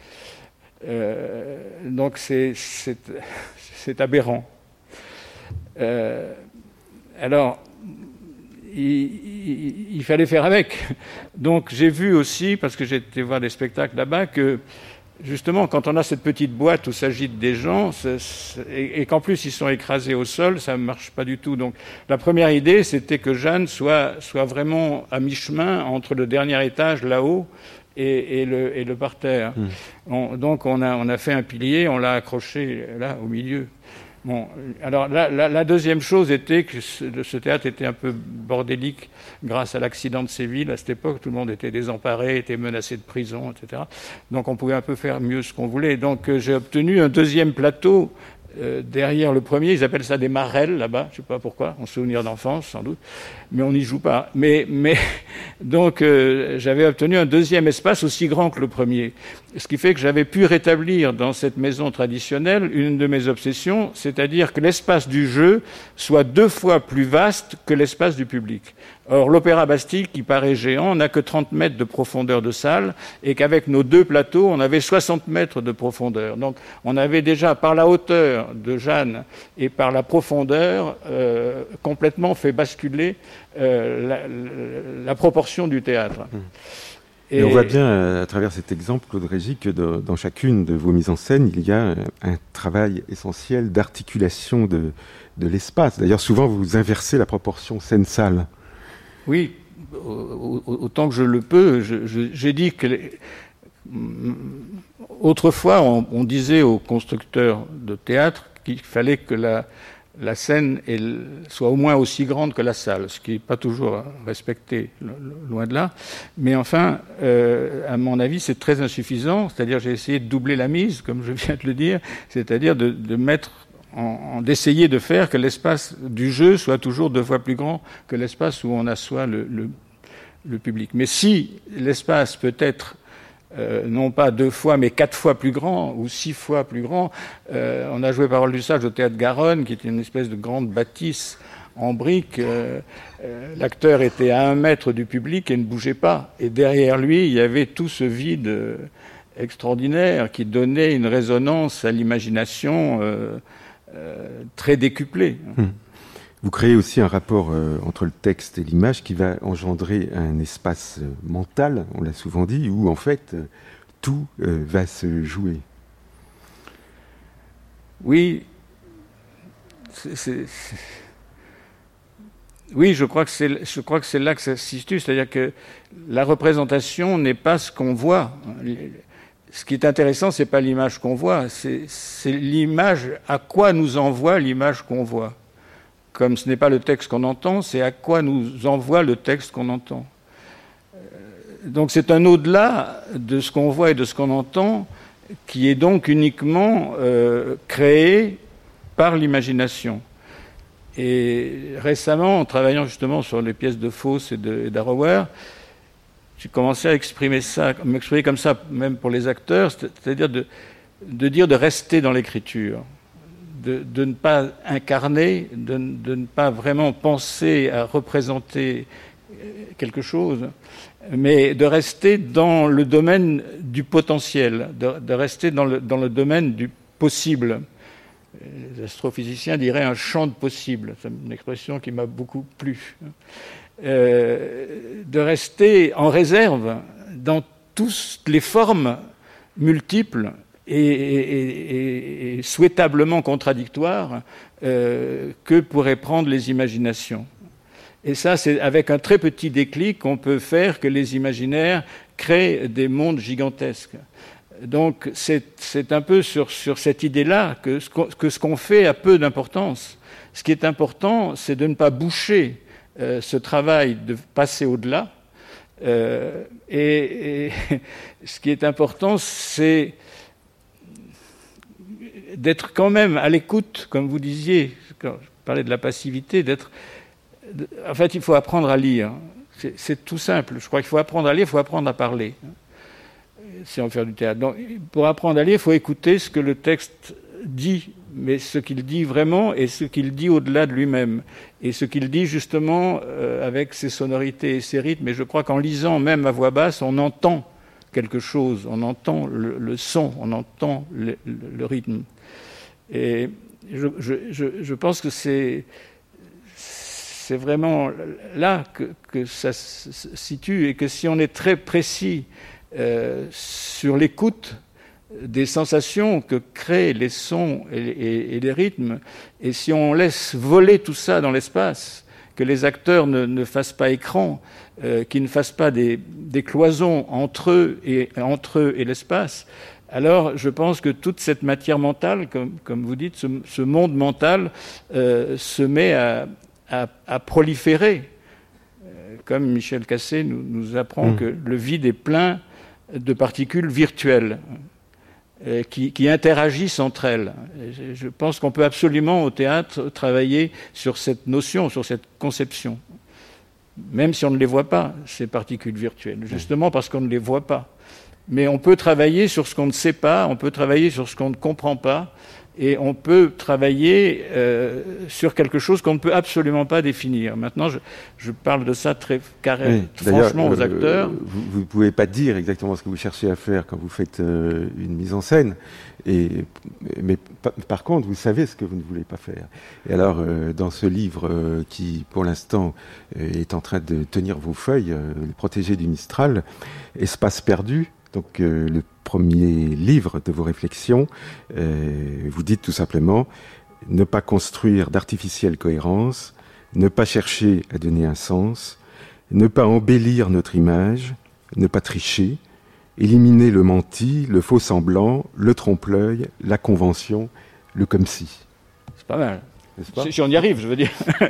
Donc c'est aberrant. Alors, il fallait faire avec. Donc j'ai vu aussi, parce que j'ai été voir des spectacles là-bas, que justement, quand on a cette petite boîte où s'agitent des gens, et qu'en plus ils sont écrasés au sol, ça ne marche pas du tout. Donc la première idée, c'était que Jeanne soit vraiment à mi-chemin entre le dernier étage, là-haut, et le parterre. Donc on a fait un pilier, on l'a accroché là, au milieu. Bon, alors la deuxième chose était que ce théâtre était un peu bordélique grâce à l'accident de Séville. À cette époque, tout le monde était désemparé, était menacé de prison, etc. Donc on pouvait un peu faire mieux ce qu'on voulait. Donc j'ai obtenu un deuxième plateau derrière le premier. Ils appellent ça des marelles là-bas, je ne sais pas pourquoi, en souvenir d'enfance sans doute, mais on n'y joue pas. Mais donc j'avais obtenu un deuxième espace aussi grand que le premier, ce qui fait que j'avais pu rétablir dans cette maison traditionnelle une de mes obsessions, c'est-à-dire que l'espace du jeu soit 2 fois plus vaste que l'espace du public. Or, l'Opéra Bastille, qui paraît géant, n'a que 30 mètres de profondeur de salle, et qu'avec nos 2 plateaux, on avait 60 mètres de profondeur. Donc, on avait déjà, par la hauteur de Jeanne et par la profondeur, complètement fait basculer la proportion du théâtre. Et on voit bien, à travers cet exemple, Claude Régis, que dans chacune de vos mises en scène, il y a un travail essentiel d'articulation de l'espace. D'ailleurs, souvent, vous inversez la proportion scène-salle. Oui, autant que je le peux. J'ai dit que autrefois, on disait aux constructeurs de théâtre qu'il fallait que la scène soit au moins aussi grande que la salle, ce qui n'est pas toujours respecté, loin de là. Mais enfin, à mon avis, c'est très insuffisant. C'est-à-dire, j'ai essayé de doubler la mise, comme je viens de le dire, c'est-à-dire de mettre d'essayer de faire que l'espace du jeu soit toujours 2 fois plus grand que l'espace où on assoit le public. Mais si l'espace peut être non pas 2 fois, mais 4 fois plus grand, ou 6 fois plus grand. On a joué Parole du Sage au Théâtre Garonne, qui était une espèce de grande bâtisse en briques. L'acteur était à 1 mètre du public et ne bougeait pas. Et derrière lui, il y avait tout ce vide extraordinaire qui donnait une résonance à l'imagination très décuplée. Vous créez aussi un rapport entre le texte et l'image qui va engendrer un espace mental, on l'a souvent dit, où en fait tout va se jouer. Oui, oui, je crois que c'est là que ça se situe, c'est-à-dire que la représentation n'est pas ce qu'on voit. Ce qui est intéressant, c'est pas l'image qu'on voit, c'est l'image, à quoi nous envoie l'image qu'on voit. Comme ce n'est pas le texte qu'on entend, c'est à quoi nous envoie le texte qu'on entend. Donc c'est un au-delà de ce qu'on voit et de ce qu'on entend, qui est donc uniquement créé par l'imagination. Et récemment, en travaillant justement sur les pièces de Faust et d'Arauer, j'ai commencé à m'exprimer comme ça, même pour les acteurs, c'est-à-dire de rester dans l'écriture. De ne pas incarner, de ne pas vraiment penser à représenter quelque chose, mais de rester dans le domaine du potentiel, de rester dans le domaine du possible. Les astrophysiciens diraient un champ de possible. C'est une expression qui m'a beaucoup plu. De rester en réserve dans toutes les formes multiples et souhaitablement contradictoires que pourraient prendre les imaginations. Et ça, c'est avec un très petit déclic qu'on peut faire que les imaginaires créent des mondes gigantesques. Donc c'est un peu sur cette idée-là que ce qu'on fait a peu d'importance. Ce qui est important, c'est de ne pas boucher ce travail, de passer au-delà. Et ce qui est important, c'est d'être quand même à l'écoute, comme vous disiez, quand je parlais de la passivité, en fait, il faut apprendre à lire. C'est tout simple. Je crois qu'il faut apprendre à lire, il faut apprendre à parler, si on veut faire du théâtre. Donc, pour apprendre à lire, il faut écouter ce que le texte dit, mais ce qu'il dit vraiment et ce qu'il dit au-delà de lui-même. Et ce qu'il dit justement avec ses sonorités et ses rythmes. Et je crois qu'en lisant même à voix basse, on entend quelque chose, on entend le son, on entend le rythme. Et je pense que c'est vraiment là que ça se situe, et que si on est très précis sur l'écoute des sensations que créent les sons et les rythmes, et si on laisse voler tout ça dans l'espace, que les acteurs ne fassent pas écran, qu'ils ne fassent pas des cloisons entre eux et l'espace, alors je pense que toute cette matière mentale, comme vous dites, ce monde mental se met à proliférer. Comme Michel Cassé nous apprend que le vide est plein de particules virtuelles qui interagissent entre elles. Et je pense qu'on peut absolument au théâtre travailler sur cette notion, sur cette conception, même si on ne les voit pas, ces particules virtuelles, justement parce qu'on ne les voit pas. Mais on peut travailler sur ce qu'on ne sait pas, on peut travailler sur ce qu'on ne comprend pas, et on peut travailler sur quelque chose qu'on ne peut absolument pas définir. Maintenant, je parle de ça très franchement aux acteurs. Vous ne pouvez pas dire exactement ce que vous cherchez à faire quand vous faites une mise en scène, mais par contre, vous savez ce que vous ne voulez pas faire. Et alors, dans ce livre qui, pour l'instant, est en train de tenir vos feuilles, Le protégé du Mistral, Espace perdu, donc le premier livre de vos réflexions, vous dites tout simplement ne pas construire d'artificielle cohérence, ne pas chercher à donner un sens, ne pas embellir notre image, ne pas tricher, éliminer le menti, le faux semblant, le trompe-l'œil, la convention, le comme si. C'est pas mal. N'est-ce pas ? Si on y arrive, je veux dire.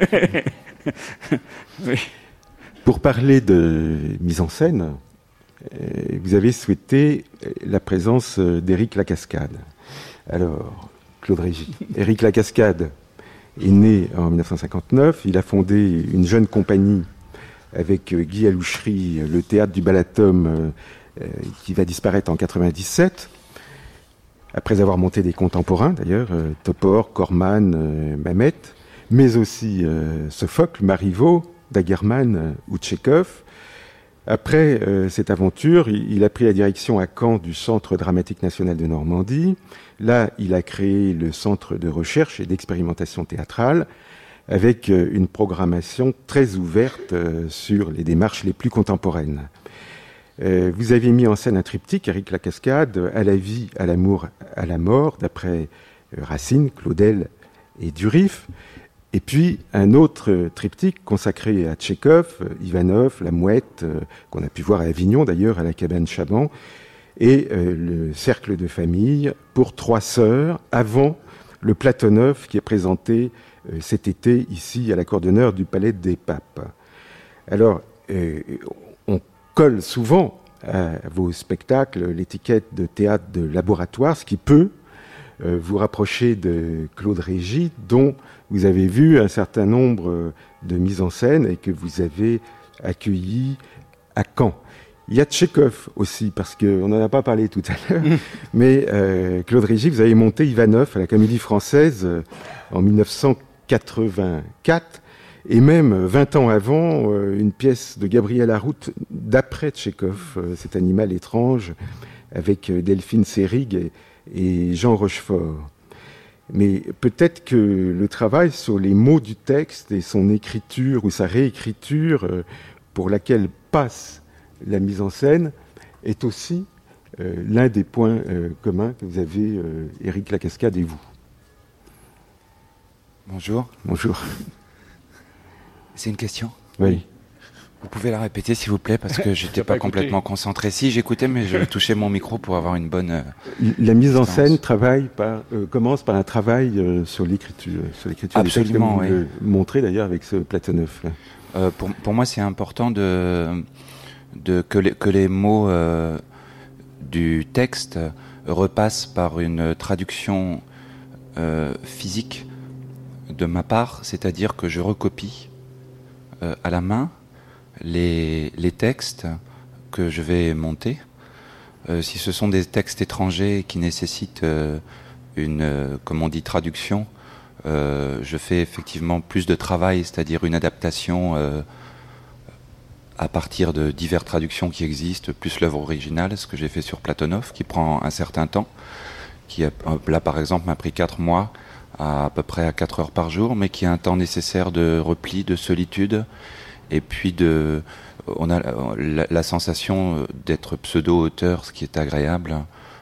Oui. Pour parler de mise en scène, vous avez souhaité la présence d'Éric Lacascade. Alors, Claude Régis. Éric Lacascade est né en 1959. Il a fondé une jeune compagnie avec Guy Alouchery, le théâtre du Balatum, qui va disparaître en 1997. Après avoir monté des contemporains, d'ailleurs, Topor, Corman, Mamet, mais aussi Sophocle, Marivaux, Daguerman ou Tchekhov. Après cette aventure, il a pris la direction à Caen du Centre dramatique national de Normandie. Là, il a créé le Centre de recherche et d'expérimentation théâtrale avec une programmation très ouverte sur les démarches les plus contemporaines. Vous avez mis en scène un triptyque, Éric Lacascade, À la vie, à l'amour, à la mort, d'après Racine, Claudel et Durif. Et puis un autre triptyque consacré à Tchekhov, Ivanov, La Mouette, qu'on a pu voir à Avignon d'ailleurs, à la cabane Chaban, et le cercle de famille pour 3 sœurs, avant le Platonov qui est présenté cet été ici à la Cour d'honneur du Palais des Papes. Alors, on colle souvent à vos spectacles l'étiquette de théâtre de laboratoire, ce qui peut vous rapprocher de Claude Régis, dont vous avez vu un certain nombre de mises en scène et que vous avez accueilli à Caen. Il y a Tchekhov aussi, parce qu'on n'en a pas parlé tout à l'heure, mais Claude Régis, vous avez monté Ivanov à la Comédie Française en 1984, et même 20 ans avant, une pièce de Gabriel Harout d'après Tchekhov, cet animal étrange, avec Delphine Seyrig et Jean Rochefort. Mais peut-être que le travail sur les mots du texte et son écriture ou sa réécriture pour laquelle passe la mise en scène est aussi l'un des points communs que vous avez, Éric Lacascade et vous. Bonjour. Bonjour. C'est une question ? Oui. Vous pouvez la répéter s'il vous plaît parce que j'étais pas complètement concentré. Si j'écoutais, mais je touchais mon micro pour avoir une bonne. La mise en scène commence par un travail sur l'écriture, Absolument, oui. Vous le montrez d'ailleurs avec ce Platonov. Pour moi, c'est important que les mots du texte repassent par une traduction physique de ma part, c'est-à-dire que je recopie à la main les textes que je vais monter. Si ce sont des textes étrangers qui nécessitent comme on dit, traduction, je fais effectivement plus de travail, c'est-à-dire une adaptation à partir de diverses traductions qui existent, plus l'œuvre originale, ce que j'ai fait sur Platonov, qui prend un certain temps, qui là par exemple m'a pris 4 mois, à peu près à 4 heures par jour, mais qui a un temps nécessaire de repli, de solitude, et puis on a la sensation d'être pseudo-auteur, ce qui est agréable,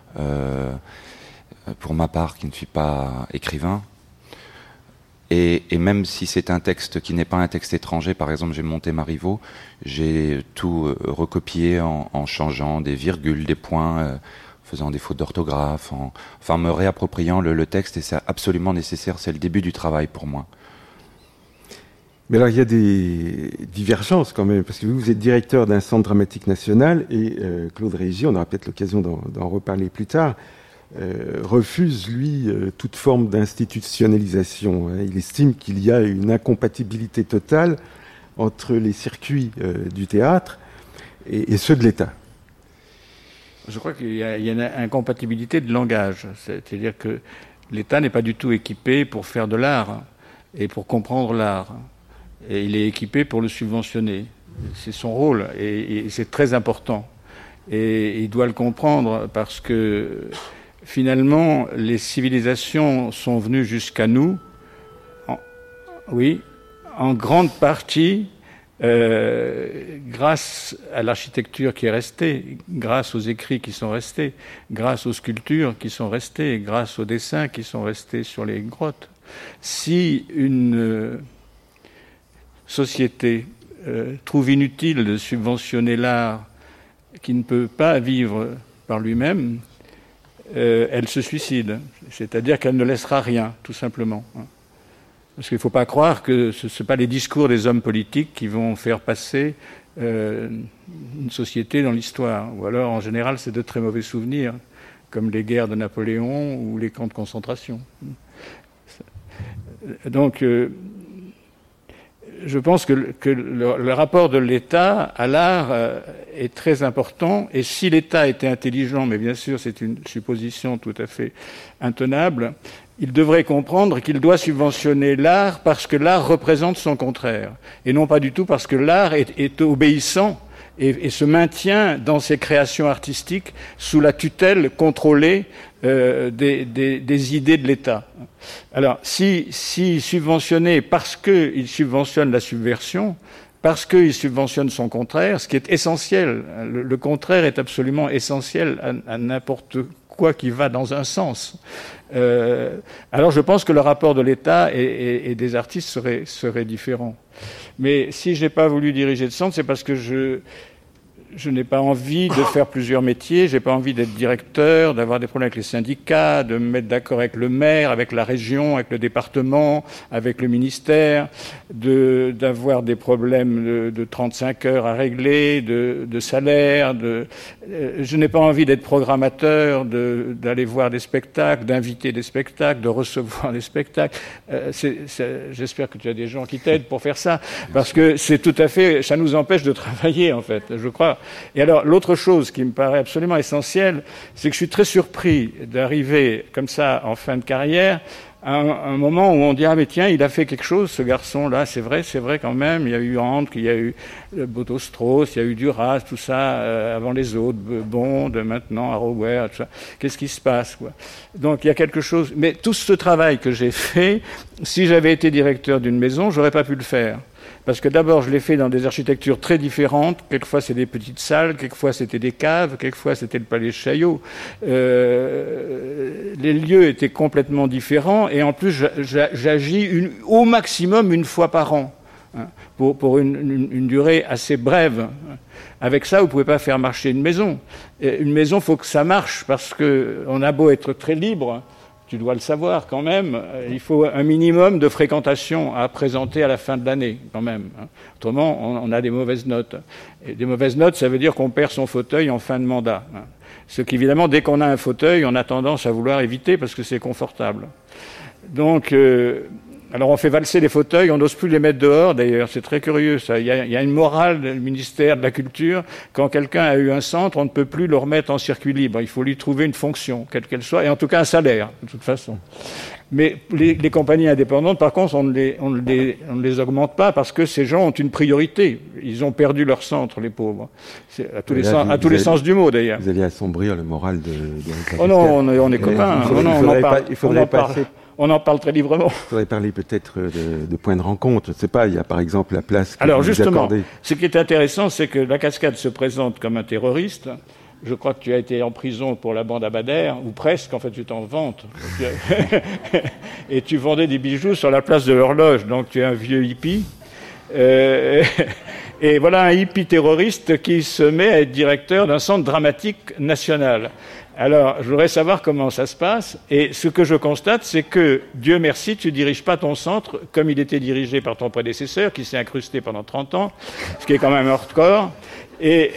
pour ma part, qui ne suis pas écrivain. Et même si c'est un texte qui n'est pas un texte étranger, par exemple j'ai monté Marivaux, j'ai tout recopié en changeant des virgules, des points, faisant des fautes d'orthographe, enfin me réappropriant le texte, et c'est absolument nécessaire, c'est le début du travail pour moi. Mais alors il y a des divergences quand même, parce que vous êtes directeur d'un centre dramatique national, et Claude Régis, on aura peut-être l'occasion d'en reparler plus tard, refuse, lui, toute forme d'institutionnalisation. Il estime qu'il y a une incompatibilité totale entre les circuits du théâtre et ceux de l'État. Je crois qu'il y a une incompatibilité de langage. C'est-à-dire que L'État n'est pas du tout équipé pour faire de l'art et pour comprendre l'art. Et il est équipé pour le subventionner. C'est son rôle et c'est très important. Et il doit le comprendre parce que finalement, les civilisations sont venues jusqu'à nous, en grande partie grâce à l'architecture qui est restée, grâce aux écrits qui sont restés, grâce aux sculptures qui sont restées, grâce aux dessins qui sont restés sur les grottes. Si une société trouve inutile de subventionner l'art qui ne peut pas vivre par lui-même, elle se suicide. C'est-à-dire qu'elle ne laissera rien, tout simplement. Parce qu'il ne faut pas croire que ce ne sont pas les discours des hommes politiques qui vont faire passer une société dans l'histoire. Ou alors, en général, c'est de très mauvais souvenirs, comme les guerres de Napoléon ou les camps de concentration. Donc, je pense que le rapport de l'État à l'art est très important. Et si l'État était intelligent, mais bien sûr, c'est une supposition tout à fait intenable, il devrait comprendre qu'il doit subventionner l'art parce que l'art représente son contraire. Et non pas du tout parce que l'art est obéissant et se maintient dans ses créations artistiques sous la tutelle contrôlée des idées de l'État. Alors, si subventionné parce qu'il subventionne la subversion, parce qu'il subventionne son contraire, ce qui est essentiel, le contraire est absolument essentiel à n'importe quoi qui va dans un sens. Alors je pense que le rapport de l'État et des artistes serait différent. Mais si je n'ai pas voulu diriger le centre, c'est parce que je n'ai pas envie de faire plusieurs métiers, j'ai pas envie d'être directeur, d'avoir des problèmes avec les syndicats, de me mettre d'accord avec le maire, avec la région, avec le département, avec le ministère, d'avoir des problèmes de 35 heures à régler, de salaire, je n'ai pas envie d'être programmateur, d'aller voir des spectacles, d'inviter des spectacles, de recevoir des spectacles. J'espère que tu as des gens qui t'aident pour faire ça, parce que c'est tout à fait, ça nous empêche de travailler en fait, je crois. Et alors, l'autre chose qui me paraît absolument essentielle, c'est que je suis très surpris d'arriver comme ça en fin de carrière à un moment où on dit « Ah mais tiens, il a fait quelque chose, ce garçon-là, c'est vrai quand même, il y a eu Handke, il y a eu Boto-Strauss, il y a eu Duras, tout ça, avant les autres, Bond, maintenant, Arroway, tout ça. Qu'est-ce qui se passe, quoi ?» Donc, il y a quelque chose... Mais tout ce travail que j'ai fait, si j'avais été directeur d'une maison, j'aurais pas pu le faire. Parce que d'abord, je l'ai fait dans des architectures très différentes. Quelquefois, c'est des petites salles, quelquefois, c'était des caves, quelquefois, c'était le palais Chaillot. Les lieux étaient complètement différents. Et en plus, j'agis au maximum une fois par an, hein, pour une durée assez brève. Avec ça, vous ne pouvez pas faire marcher une maison. Et une maison, il faut que ça marche, parce qu'on a beau être très libre, tu dois le savoir quand même, il faut un minimum de fréquentation à présenter à la fin de l'année quand même. Autrement, on a des mauvaises notes. Et des mauvaises notes, ça veut dire qu'on perd son fauteuil en fin de mandat. Ce qu'évidemment, dès qu'on a un fauteuil, on a tendance à vouloir éviter parce que c'est confortable. Donc, alors on fait valser les fauteuils, on n'ose plus les mettre dehors d'ailleurs, c'est très curieux ça. Il y a une morale du ministère de la Culture, quand quelqu'un a eu un centre, on ne peut plus le remettre en circuit libre, il faut lui trouver une fonction, quelle qu'elle soit, et en tout cas un salaire, de toute façon. Mais les compagnies indépendantes, par contre, on ne les augmente pas parce que ces gens ont une priorité. Ils ont perdu leur centre, les pauvres. C'est à tous les sens du mot, d'ailleurs. Vous allez assombrir le moral de Oh non, on est copains. On en parle très librement. Il faudrait parler peut-être de points de rencontre. Je ne sais pas, il y a par exemple la place que Alors vous justement, accordez. Ce qui est intéressant, c'est que la Cascade se présente comme un terroriste. Je crois que tu as été en prison pour la bande Abadère, ou presque, en fait, tu t'en vantes. Et tu vendais des bijoux sur la place de l'Horloge, donc tu es un vieux hippie. Et voilà un hippie terroriste qui se met à être directeur d'un centre dramatique national. Alors, je voudrais savoir comment ça se passe. Et ce que je constate, c'est que, Dieu merci, tu ne diriges pas ton centre comme il était dirigé par ton prédécesseur, qui s'est incrusté pendant 30 ans, ce qui est quand même hardcore. Et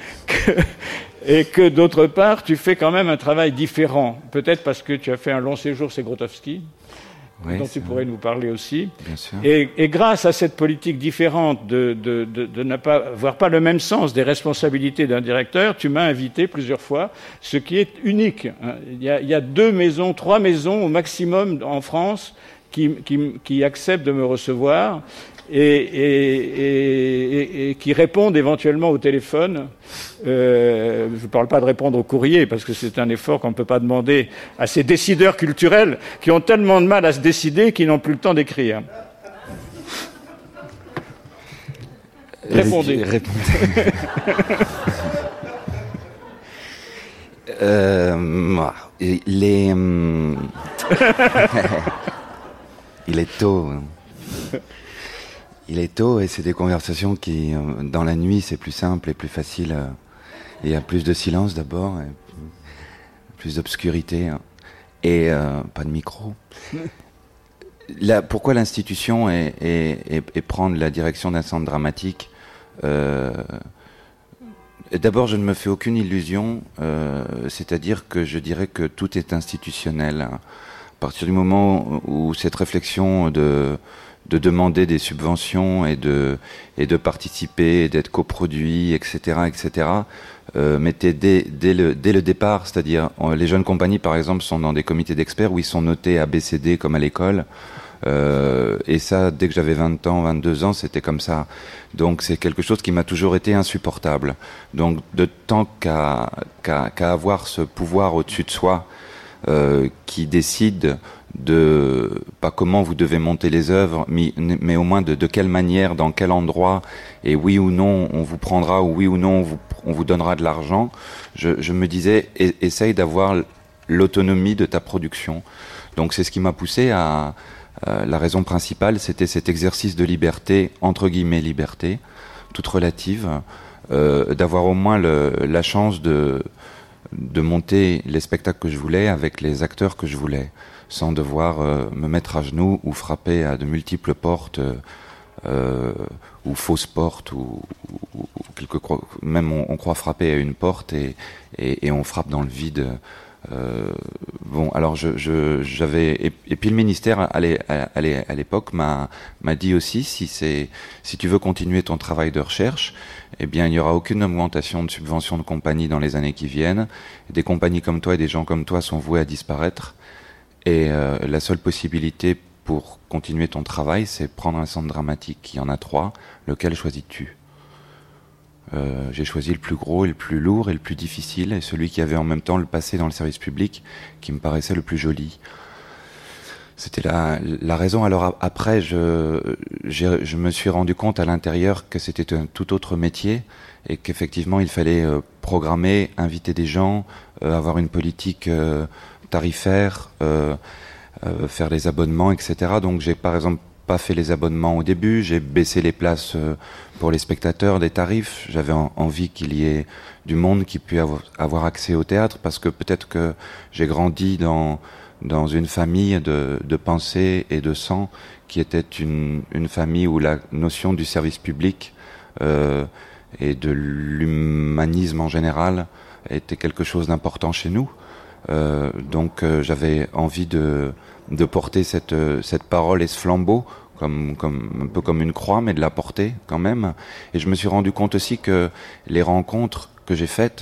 que d'autre part, tu fais quand même un travail différent. Peut-être parce que tu as fait un long séjour chez Grotowski. dont tu pourrais nous parler aussi. Bien sûr. Et grâce à cette politique différente de ne pas avoir pas le même sens des responsabilités d'un directeur, tu m'as invité plusieurs fois, ce qui est unique. Il y a 2 maisons, 3 maisons au maximum en France qui acceptent de me recevoir et qui répondent éventuellement au téléphone. Je ne parle pas de répondre au courrier, parce que c'est un effort qu'on ne peut pas demander à ces décideurs culturels qui ont tellement de mal à se décider qu'ils n'ont plus le temps d'écrire. Répondez. Il est tôt. Il est tôt et c'est des conversations qui, dans la nuit, c'est plus simple et plus facile. Il y a plus de silence d'abord, et plus d'obscurité et pas de micro. Pourquoi l'institution et prendre la direction d'un centre dramatique D'abord, je ne me fais aucune illusion, c'est-à-dire que je dirais que tout est institutionnel. À partir du moment où cette réflexion de demander des subventions et de participer, et d'être coproduit, etc., mettait dès le départ, c'est-à-dire les jeunes compagnies, par exemple, sont dans des comités d'experts où ils sont notés ABCD comme à l'école. Et ça, dès que j'avais 20 ans, 22 ans, c'était comme ça. Donc c'est quelque chose qui m'a toujours été insupportable. Donc de tant qu'à avoir ce pouvoir au-dessus de soi qui décide de pas comment vous devez monter les œuvres, mais au moins de quelle manière, dans quel endroit, et oui ou non on vous prendra, ou oui ou non on vous donnera de l'argent. Je me disais, essaye d'avoir l'autonomie de ta production. Donc c'est ce qui m'a poussé à la raison principale, c'était cet exercice de liberté, entre guillemets liberté, toute relative, d'avoir au moins la chance de monter les spectacles que je voulais avec les acteurs que je voulais, sans devoir me mettre à genoux ou frapper à de multiples portes, ou fausses portes, ou même on croit frapper à une porte et on frappe dans le vide. Bon, alors j'avais et puis le ministère à l'époque m'a dit aussi, si tu veux continuer ton travail de recherche, eh bien il n'y aura aucune augmentation de subventions de compagnie dans les années qui viennent. Des compagnies comme toi et des gens comme toi sont voués à disparaître, et la seule possibilité pour continuer ton travail, c'est prendre un centre dramatique. Il y en a 3, lequel choisis-tu? J'ai choisi le plus gros et le plus lourd et le plus difficile, et celui qui avait en même temps le passé dans le service public qui me paraissait le plus joli. C'était la raison. Alors après, je me suis rendu compte à l'intérieur que c'était un tout autre métier, et qu'effectivement il fallait programmer, inviter des gens, avoir une politique tarifaire, faire des abonnements, etc. Donc j'ai par exemple pas fait les abonnements au début, j'ai baissé les places pour les spectateurs, des tarifs. J'avais envie qu'il y ait du monde qui puisse avoir accès au théâtre, parce que peut-être que j'ai grandi dans une famille de pensée et de sang qui était une famille où la notion du service public et de l'humanisme en général était quelque chose d'important chez nous. Donc j'avais envie de porter cette parole et ce flambeau comme un peu comme une croix, mais de la porter quand même. Et je me suis rendu compte aussi que les rencontres que j'ai faites,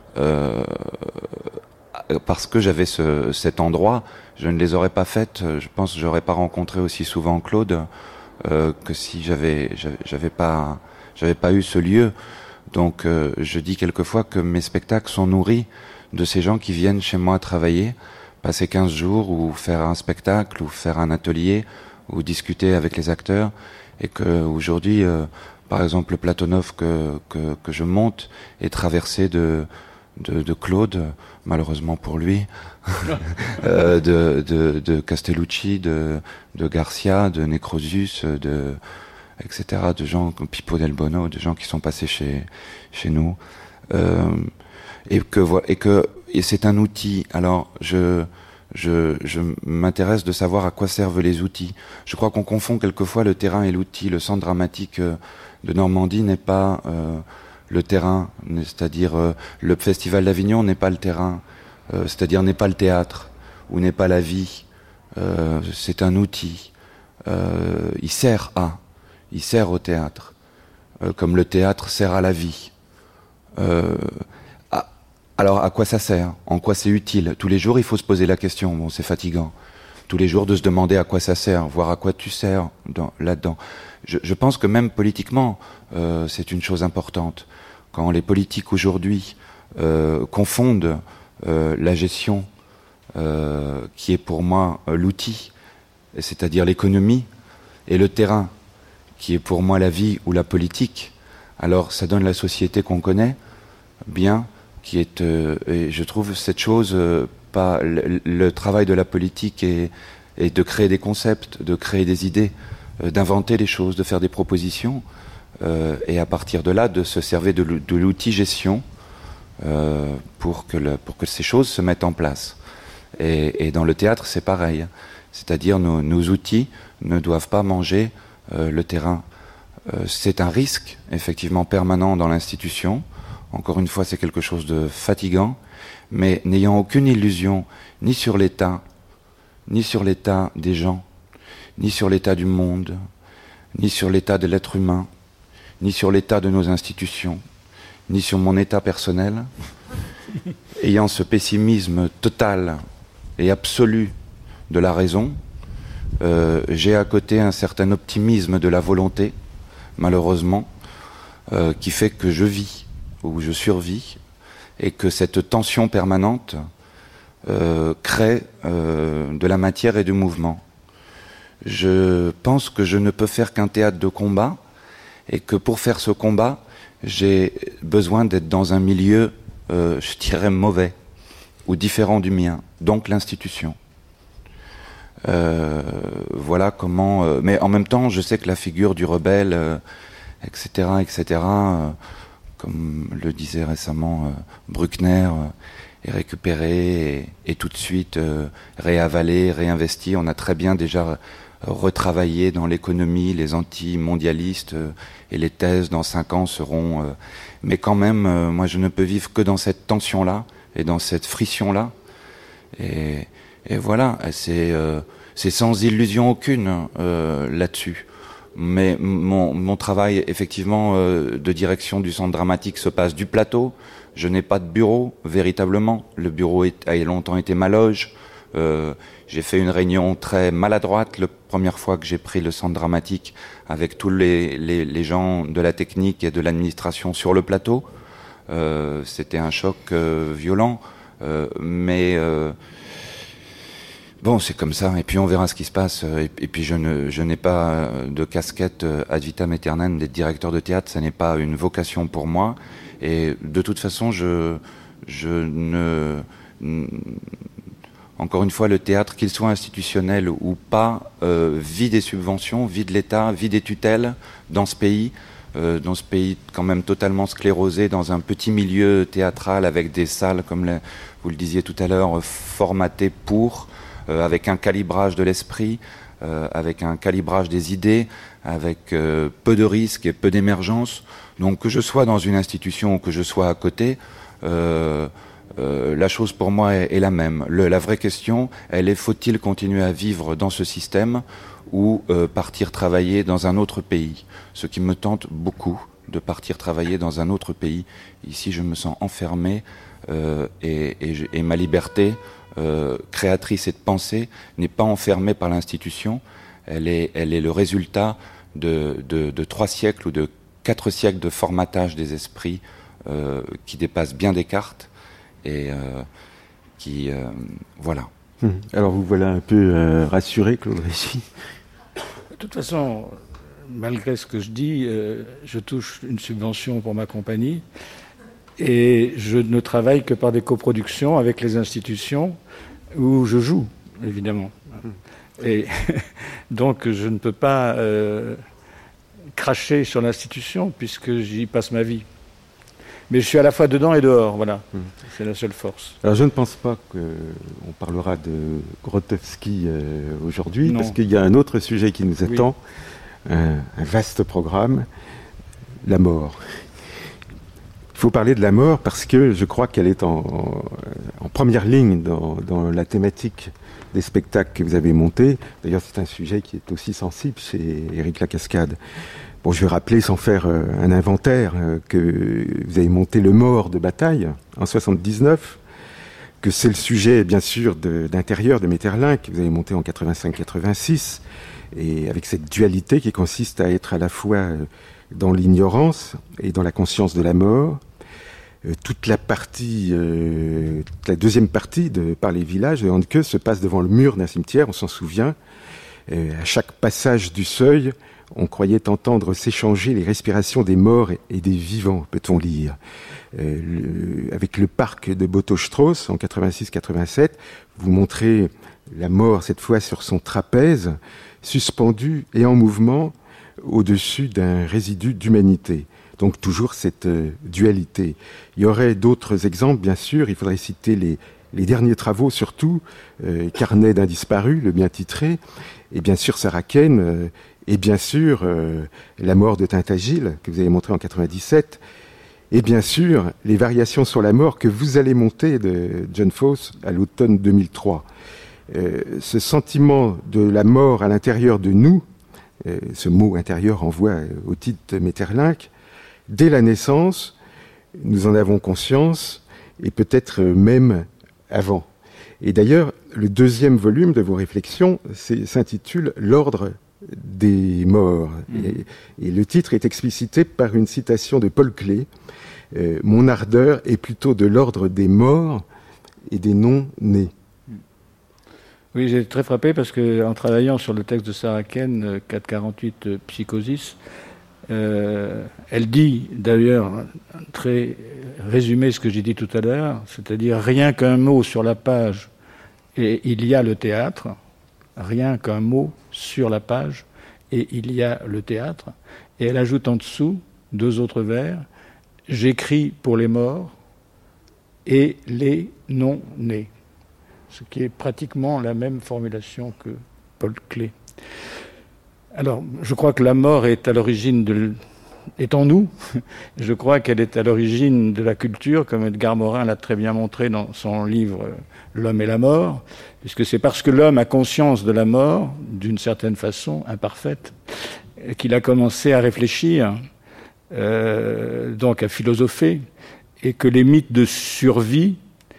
parce que j'avais cet endroit, je ne les aurais pas faites. Je pense que j'aurais pas rencontré aussi souvent Claude que si j'avais pas eu ce lieu. Donc je dis quelquefois que mes spectacles sont nourris de ces gens qui viennent chez moi travailler, passer 15 jours ou faire un spectacle ou faire un atelier ou discuter avec les acteurs, et que aujourd'hui, par exemple, le Platonov que je monte est traversé de Claude, malheureusement pour lui, de Castellucci, de Garcia, de Necrosus, etc., de gens comme Pippo del Bono, de gens qui sont passés chez nous, et c'est un outil. Alors je m'intéresse de savoir à quoi servent les outils. Je crois qu'on confond quelquefois le terrain et l'outil. Le centre dramatique de Normandie n'est pas le terrain, c'est-à-dire le Festival d'Avignon n'est pas le terrain, c'est-à-dire n'est pas le théâtre, ou n'est pas la vie. c'est un outil. Il sert au théâtre, comme le théâtre sert à la vie. Alors à quoi ça sert? En quoi c'est utile? Tous les jours, il faut se poser la question. Bon, c'est fatigant. Tous les jours de se demander à quoi ça sert, voir à quoi tu sers là-dedans. Je pense que même politiquement, c'est une chose importante. Quand les politiques aujourd'hui confondent la gestion, qui est pour moi l'outil, c'est-à-dire l'économie, et le terrain, qui est pour moi la vie ou la politique, alors ça donne la société qu'on connaît bien, qui est, et je trouve cette chose, pas le travail de la politique est de créer des concepts, de créer des idées, d'inventer les choses, de faire des propositions, et à partir de là, de se servir de l'outil gestion pour que ces choses se mettent en place. Et dans le théâtre, c'est pareil. C'est-à-dire nos outils ne doivent pas manger le terrain. C'est un risque, effectivement, permanent dans l'institution. Encore une fois, c'est quelque chose de fatigant, mais n'ayant aucune illusion ni sur l'état des gens, ni sur l'état du monde, ni sur l'état de l'être humain, ni sur l'état de nos institutions, ni sur mon état personnel, ayant ce pessimisme total et absolu de la raison, j'ai à côté un certain optimisme de la volonté, malheureusement, qui fait que je vis, ou je survis, et que cette tension permanente crée de la matière et du mouvement. Je pense que je ne peux faire qu'un théâtre de combat, et que pour faire ce combat, j'ai besoin d'être dans un milieu, je dirais, mauvais, ou différent du mien, donc l'institution. Voilà comment... mais en même temps, je sais que la figure du rebelle, etc., comme le disait récemment Bruckner, est récupérée et tout de suite réavalée, réinvestie. On a très bien déjà retravaillé dans l'économie, les anti-mondialistes et les thèses dans 5 ans seront... mais quand même, moi je ne peux vivre que dans cette tension-là et dans cette friction-là. Et voilà, c'est sans illusion aucune là-dessus. Mais mon travail, effectivement, de direction du centre dramatique se passe du plateau. Je n'ai pas de bureau, véritablement. Le bureau a longtemps été ma loge. J'ai fait une réunion très maladroite la première fois que j'ai pris le centre dramatique avec tous les gens de la technique et de l'administration sur le plateau. C'était un choc violent, mais... bon, c'est comme ça, et puis on verra ce qui se passe. Et puis je n'ai pas de casquette ad vitam aeternam d'être directeur de théâtre, ça n'est pas une vocation pour moi. Et de toute façon, encore une fois, le théâtre, qu'il soit institutionnel ou pas, vit des subventions, vit de l'État, vit des tutelles dans ce pays quand même totalement sclérosé, dans un petit milieu théâtral avec des salles, comme vous le disiez tout à l'heure, formatées avec un calibrage de l'esprit, avec un calibrage des idées, avec peu de risques et peu d'émergence. Donc que je sois dans une institution ou que je sois à côté, la chose pour moi est la même. La vraie question, elle est: faut-il continuer à vivre dans ce système ou partir travailler dans un autre pays? Ce qui me tente beaucoup, de partir travailler dans un autre pays. Ici, je me sens enfermé et ma liberté créatrice et de pensée n'est pas enfermée par l'institution. Elle est le résultat de 3 siècles ou de 4 siècles de formatage des esprits qui dépassent bien Descartes et qui... voilà. Alors vous voilà un peu rassuré, Claude Régis. De toute façon, malgré ce que je dis, je touche une subvention pour ma compagnie et je ne travaille que par des coproductions avec les institutions où je joue, évidemment. Et donc je ne peux pas cracher sur l'institution puisque j'y passe ma vie. Mais je suis à la fois dedans et dehors, voilà. C'est la seule force. Alors je ne pense pas qu'on parlera de Grotowski aujourd'hui, Non. parce qu'il y a un autre sujet qui nous attend, un vaste programme, la mort. Il faut parler de la mort parce que je crois qu'elle est en première ligne dans la thématique des spectacles que vous avez montés. D'ailleurs, c'est un sujet qui est aussi sensible chez Éric Lacascade. Bon, je vais rappeler, sans faire un inventaire, que vous avez monté Le Mort de bataille en 79, que c'est le sujet, bien sûr, d'Intérieur de Maeterlinck, que vous avez monté en 85-86, et avec cette dualité qui consiste à être à la fois dans l'ignorance et dans la conscience de la mort. Toute la deuxième partie de Par les villages de Handke se passe devant le mur d'un cimetière, on s'en souvient. À chaque passage du seuil, on croyait entendre s'échanger les respirations des morts et des vivants, peut-on lire. Avec le parc de Botho-Strauss en 86-87, vous montrez la mort, cette fois sur son trapèze, suspendue et en mouvement au-dessus d'un résidu d'humanité. Donc toujours cette dualité. Il y aurait d'autres exemples, bien sûr. Il faudrait citer les derniers travaux, surtout Carnet d'un disparu, le bien titré, et bien sûr Saraken, et bien sûr La mort de Tintagil, que vous avez montré en 97, et bien sûr les variations sur la mort que vous allez monter de John Fosse à l'automne 2003. Ce sentiment de la mort à l'intérieur de nous, ce mot intérieur renvoie au titre de Maeterlinck, dès la naissance, nous en avons conscience, et peut-être même avant. Et d'ailleurs, le deuxième volume de vos réflexions s'intitule « L'ordre des morts ». Et le titre est explicité par une citation de Paul Klee. « Mon ardeur est plutôt de l'ordre des morts et des non-nés ». Oui, j'ai été très frappé parce qu'en travaillant sur le texte de Saraken, 448 Psychosis, elle dit d'ailleurs, très résumé ce que j'ai dit tout à l'heure, c'est-à-dire rien qu'un mot sur la page et il y a le théâtre, rien qu'un mot sur la page et il y a le théâtre. Et elle ajoute en dessous 2 autres vers, j'écris pour les morts et les non-nés, ce qui est pratiquement la même formulation que Paul Klee. Alors, je crois que la mort est à l'origine est en nous. Je crois qu'elle est à l'origine de la culture, comme Edgar Morin l'a très bien montré dans son livre « L'homme et la mort », puisque c'est parce que l'homme a conscience de la mort, d'une certaine façon imparfaite, qu'il a commencé à réfléchir, donc à philosopher, et que les mythes de survie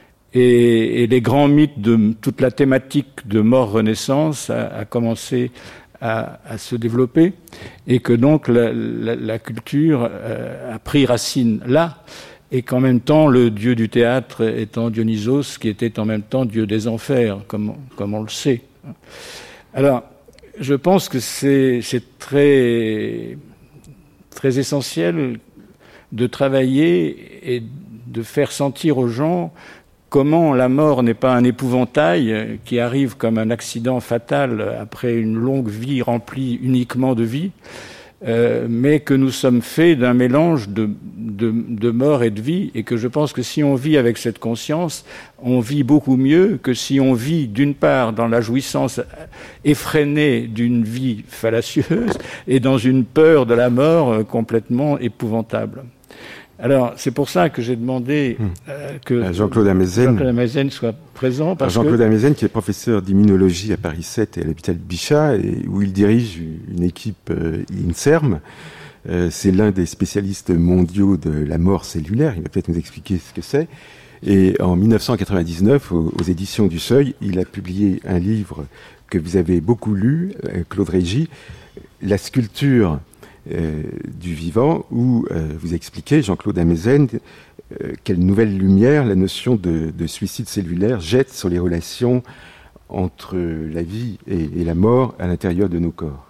et les grands mythes de toute la thématique de mort-renaissance a commencé à se développer, et que donc la culture a pris racine là, et qu'en même temps le dieu du théâtre étant Dionysos, qui était en même temps dieu des enfers, comme on le sait. Alors, je pense que c'est très, très essentiel de travailler et de faire sentir aux gens comment la mort n'est pas un épouvantail qui arrive comme un accident fatal après une longue vie remplie uniquement de vie, mais que nous sommes faits d'un mélange de mort et de vie, et que je pense que si on vit avec cette conscience, on vit beaucoup mieux que si on vit d'une part dans la jouissance effrénée d'une vie fallacieuse et dans une peur de la mort complètement épouvantable. Alors, c'est pour ça que j'ai demandé que Jean-Claude Amezen soit présent. Jean-Claude Amezen, qui est professeur d'immunologie à Paris 7 et à l'hôpital Bichat, et où il dirige une équipe INSERM. C'est l'un des spécialistes mondiaux de la mort cellulaire. Il va peut-être nous expliquer ce que c'est. Et en 1999, aux éditions du Seuil, il a publié un livre que vous avez beaucoup lu, Claude Régis, La sculpture du vivant, où vous expliquez, Jean-Claude Amezen, quelle nouvelle lumière la notion de suicide cellulaire jette sur les relations entre la vie et la mort à l'intérieur de nos corps.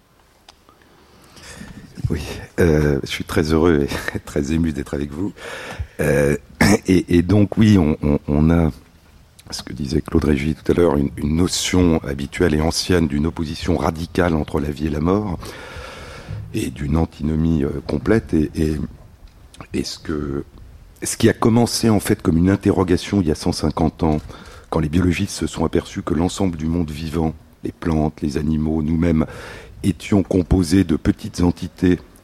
Oui, je suis très heureux et très ému d'être avec vous. Et donc oui, on a, ce que disait Claude Régis tout à l'heure, une notion habituelle et ancienne d'une opposition radicale entre la vie et la mort, et d'une antinomie complète, et ce qui a commencé en fait comme une interrogation il y a 150 ans, quand les biologistes se sont aperçus que l'ensemble du monde vivant, les plantes, les animaux, nous-mêmes, étions composés de petites entités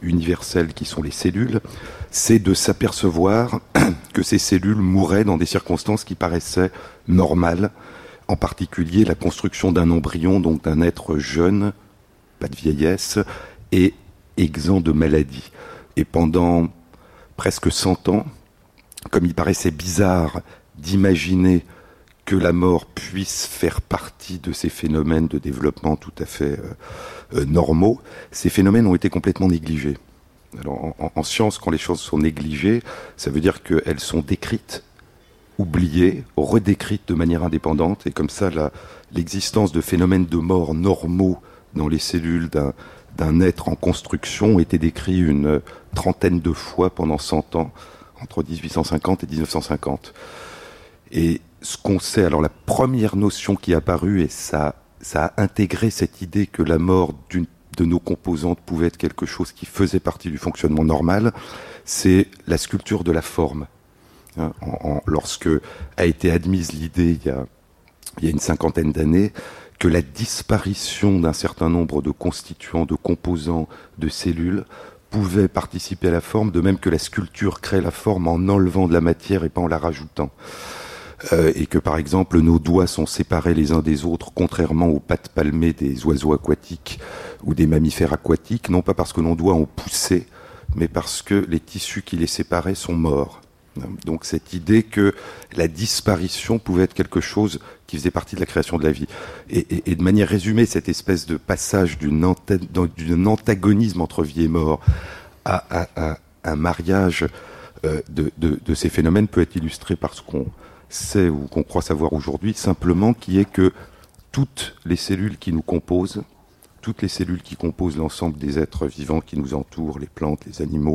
universelles qui sont les cellules, c'est de s'apercevoir que ces cellules mouraient dans des circonstances qui paraissaient normales, en particulier la construction d'un embryon, donc d'un être jeune, pas de vieillesse, et exempt de maladie. Et pendant presque 100 ans, comme il paraissait bizarre d'imaginer que la mort puisse faire partie de ces phénomènes de développement tout à fait normaux, ces phénomènes ont été complètement négligés. Alors, en science, quand les choses sont négligées, ça veut dire qu'elles sont décrites, oubliées, redécrites de manière indépendante, et comme ça, l'existence de phénomènes de mort normaux dans les cellules d'un être en construction a été décrit une trentaine de fois pendant 100 ans, entre 1850 et 1950. Et ce qu'on sait, alors la première notion qui est apparue, et ça a intégré cette idée que la mort de nos composantes pouvait être quelque chose qui faisait partie du fonctionnement normal, c'est la sculpture de la forme. Lorsque a été admise l'idée, il y a une 50aine d'années, que la disparition d'un certain nombre de constituants, de composants, de cellules, pouvait participer à la forme, de même que la sculpture crée la forme en enlevant de la matière et pas en la rajoutant. Et que par exemple nos doigts sont séparés les uns des autres, contrairement aux pattes palmées des oiseaux aquatiques ou des mammifères aquatiques, non pas parce que nos doigts ont poussé, mais parce que les tissus qui les séparaient sont morts. Donc cette idée que la disparition pouvait être quelque chose qui faisait partie de la création de la vie. Et de manière résumée, cette espèce de passage d'un antagonisme entre vie et mort à un mariage de ces phénomènes peut être illustré par ce qu'on sait ou qu'on croit savoir aujourd'hui, simplement qui est que toutes les cellules qui nous composent, toutes les cellules qui composent l'ensemble des êtres vivants qui nous entourent, les plantes, les animaux,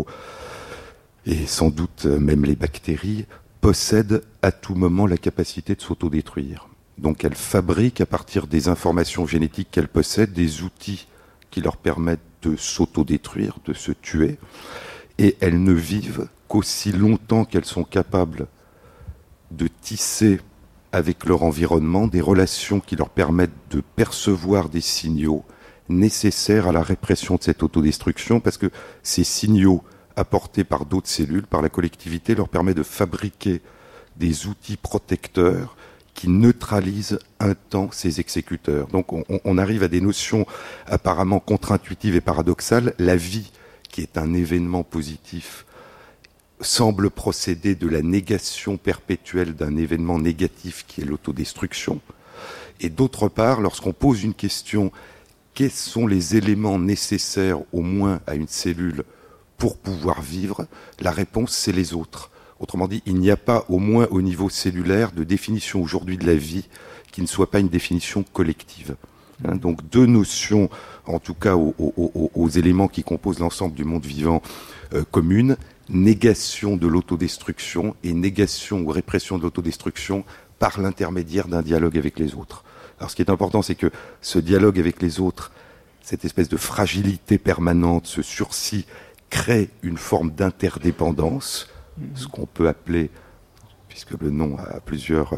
et sans doute même les bactéries, possèdent à tout moment la capacité de s'autodétruire. Donc elles fabriquent, à partir des informations génétiques qu'elles possèdent, des outils qui leur permettent de s'autodétruire, de se tuer, et elles ne vivent qu'aussi longtemps qu'elles sont capables de tisser avec leur environnement des relations qui leur permettent de percevoir des signaux nécessaires à la répression de cette autodestruction, parce que ces signaux apportés par d'autres cellules, par la collectivité, leur permettent de fabriquer des outils protecteurs qui neutralisent un temps ces exécuteurs. Donc on arrive à des notions apparemment contre-intuitives et paradoxales. La vie, qui est un événement positif, semble procéder de la négation perpétuelle d'un événement négatif qui est l'autodestruction. Et d'autre part, lorsqu'on pose une question, quels sont les éléments nécessaires au moins à une cellule pour pouvoir vivre, la réponse c'est les autres. Autrement dit, il n'y a pas, au moins au niveau cellulaire, de définition aujourd'hui de la vie qui ne soit pas une définition collective. Donc deux notions, en tout cas aux éléments qui composent l'ensemble du monde vivant communes, négation de l'autodestruction et négation ou répression de l'autodestruction par l'intermédiaire d'un dialogue avec les autres. Alors ce qui est important, c'est que ce dialogue avec les autres, cette espèce de fragilité permanente, ce sursis, crée une forme d'interdépendance, ce qu'on peut appeler, puisque le nom a plusieurs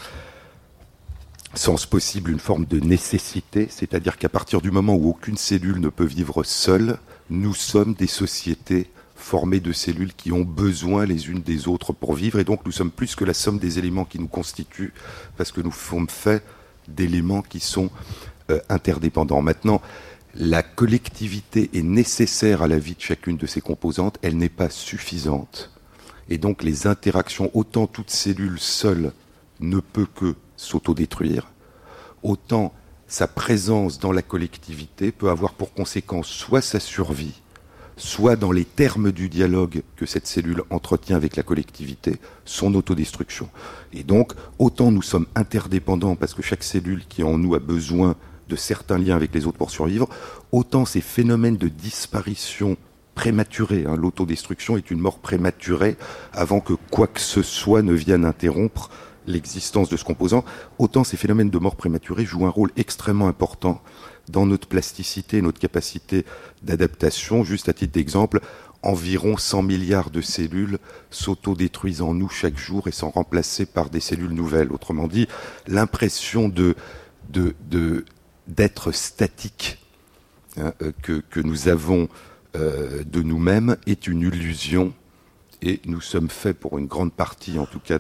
sens possibles, une forme de nécessité, c'est-à-dire qu'à partir du moment où aucune cellule ne peut vivre seule, nous sommes des sociétés formées de cellules qui ont besoin les unes des autres pour vivre, et donc nous sommes plus que la somme des éléments qui nous constituent, parce que nous sommes faits d'éléments qui sont interdépendants. Maintenant, la collectivité est nécessaire à la vie de chacune de ces composantes, elle n'est pas suffisante. Et donc les interactions, autant toute cellule seule ne peut que s'autodétruire, autant sa présence dans la collectivité peut avoir pour conséquence soit sa survie, soit dans les termes du dialogue que cette cellule entretient avec la collectivité, son autodestruction. Et donc, autant nous sommes interdépendants parce que chaque cellule qui est en nous a besoin de certains liens avec les autres pour survivre, autant ces phénomènes de disparition prématurée, l'autodestruction est une mort prématurée avant que quoi que ce soit ne vienne interrompre l'existence de ce composant, autant ces phénomènes de mort prématurée jouent un rôle extrêmement important dans notre plasticité, notre capacité d'adaptation. Juste à titre d'exemple, environ 100 milliards de cellules s'autodétruisent en nous chaque jour et sont remplacées par des cellules nouvelles. Autrement dit, l'impression d'être statique que nous avons de nous-mêmes est une illusion, et nous sommes faits pour une grande partie, en tout cas,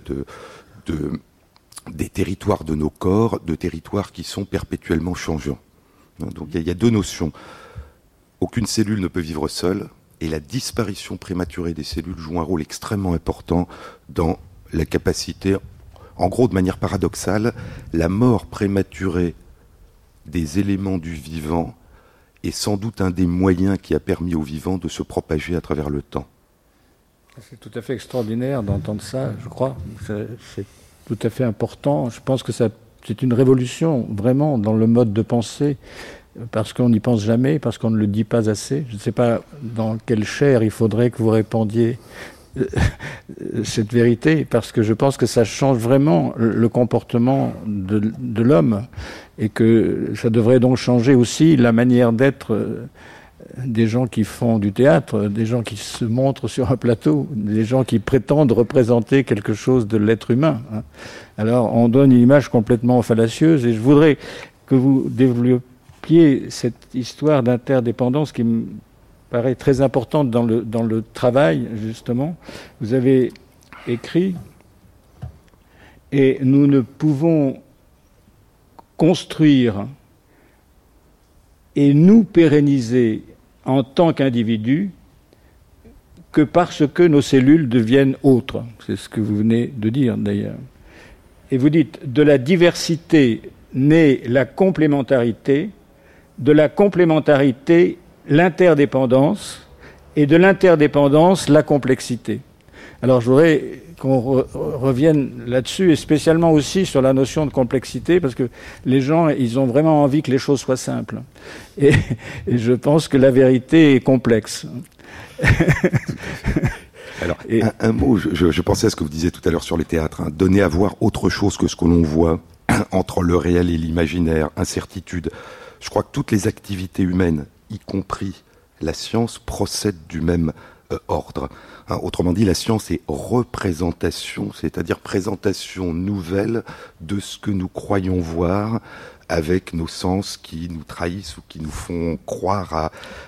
des territoires de nos corps, de territoires qui sont perpétuellement changeants. Donc il y a deux notions. Aucune cellule ne peut vivre seule, et la disparition prématurée des cellules joue un rôle extrêmement important dans la capacité, en gros de manière paradoxale, la mort prématurée des éléments du vivant est sans doute un des moyens qui a permis au vivant de se propager à travers le temps. C'est tout à fait extraordinaire d'entendre ça, je crois. C'est tout à fait important. Je pense que c'est une révolution, vraiment, dans le mode de pensée, parce qu'on n'y pense jamais, parce qu'on ne le dit pas assez. Je ne sais pas dans quelle chair il faudrait que vous répandiez cette vérité, parce que je pense que ça change vraiment le comportement de l'homme, et que ça devrait donc changer aussi la manière d'être des gens qui font du théâtre, des gens qui se montrent sur un plateau, des gens qui prétendent représenter quelque chose de l'être humain. Alors on donne une image complètement fallacieuse, et je voudrais que vous développiez cette histoire d'interdépendance qui me paraît très importante dans le travail, justement. Vous avez écrit « Et nous ne pouvons construire et nous pérenniser en tant qu'individus que parce que nos cellules deviennent autres. » C'est ce que vous venez de dire, d'ailleurs. Et vous dites « De la diversité naît la complémentarité, de la complémentarité l'interdépendance, et de l'interdépendance la complexité. » Alors je voudrais qu'on revienne là-dessus, et spécialement aussi sur la notion de complexité, parce que les gens, ils ont vraiment envie que les choses soient simples. Et je pense que la vérité est complexe. Alors, un mot, je pensais à ce que vous disiez tout à l'heure sur les théâtres, hein, donner à voir autre chose que ce que l'on voit, entre le réel et l'imaginaire, incertitude. Je crois que toutes les activités humaines, y compris la science, procèdent du même ordre. Hein, autrement dit, la science est représentation, c'est-à-dire présentation nouvelle de ce que nous croyons voir, avec nos sens qui nous trahissent ou qui nous font croire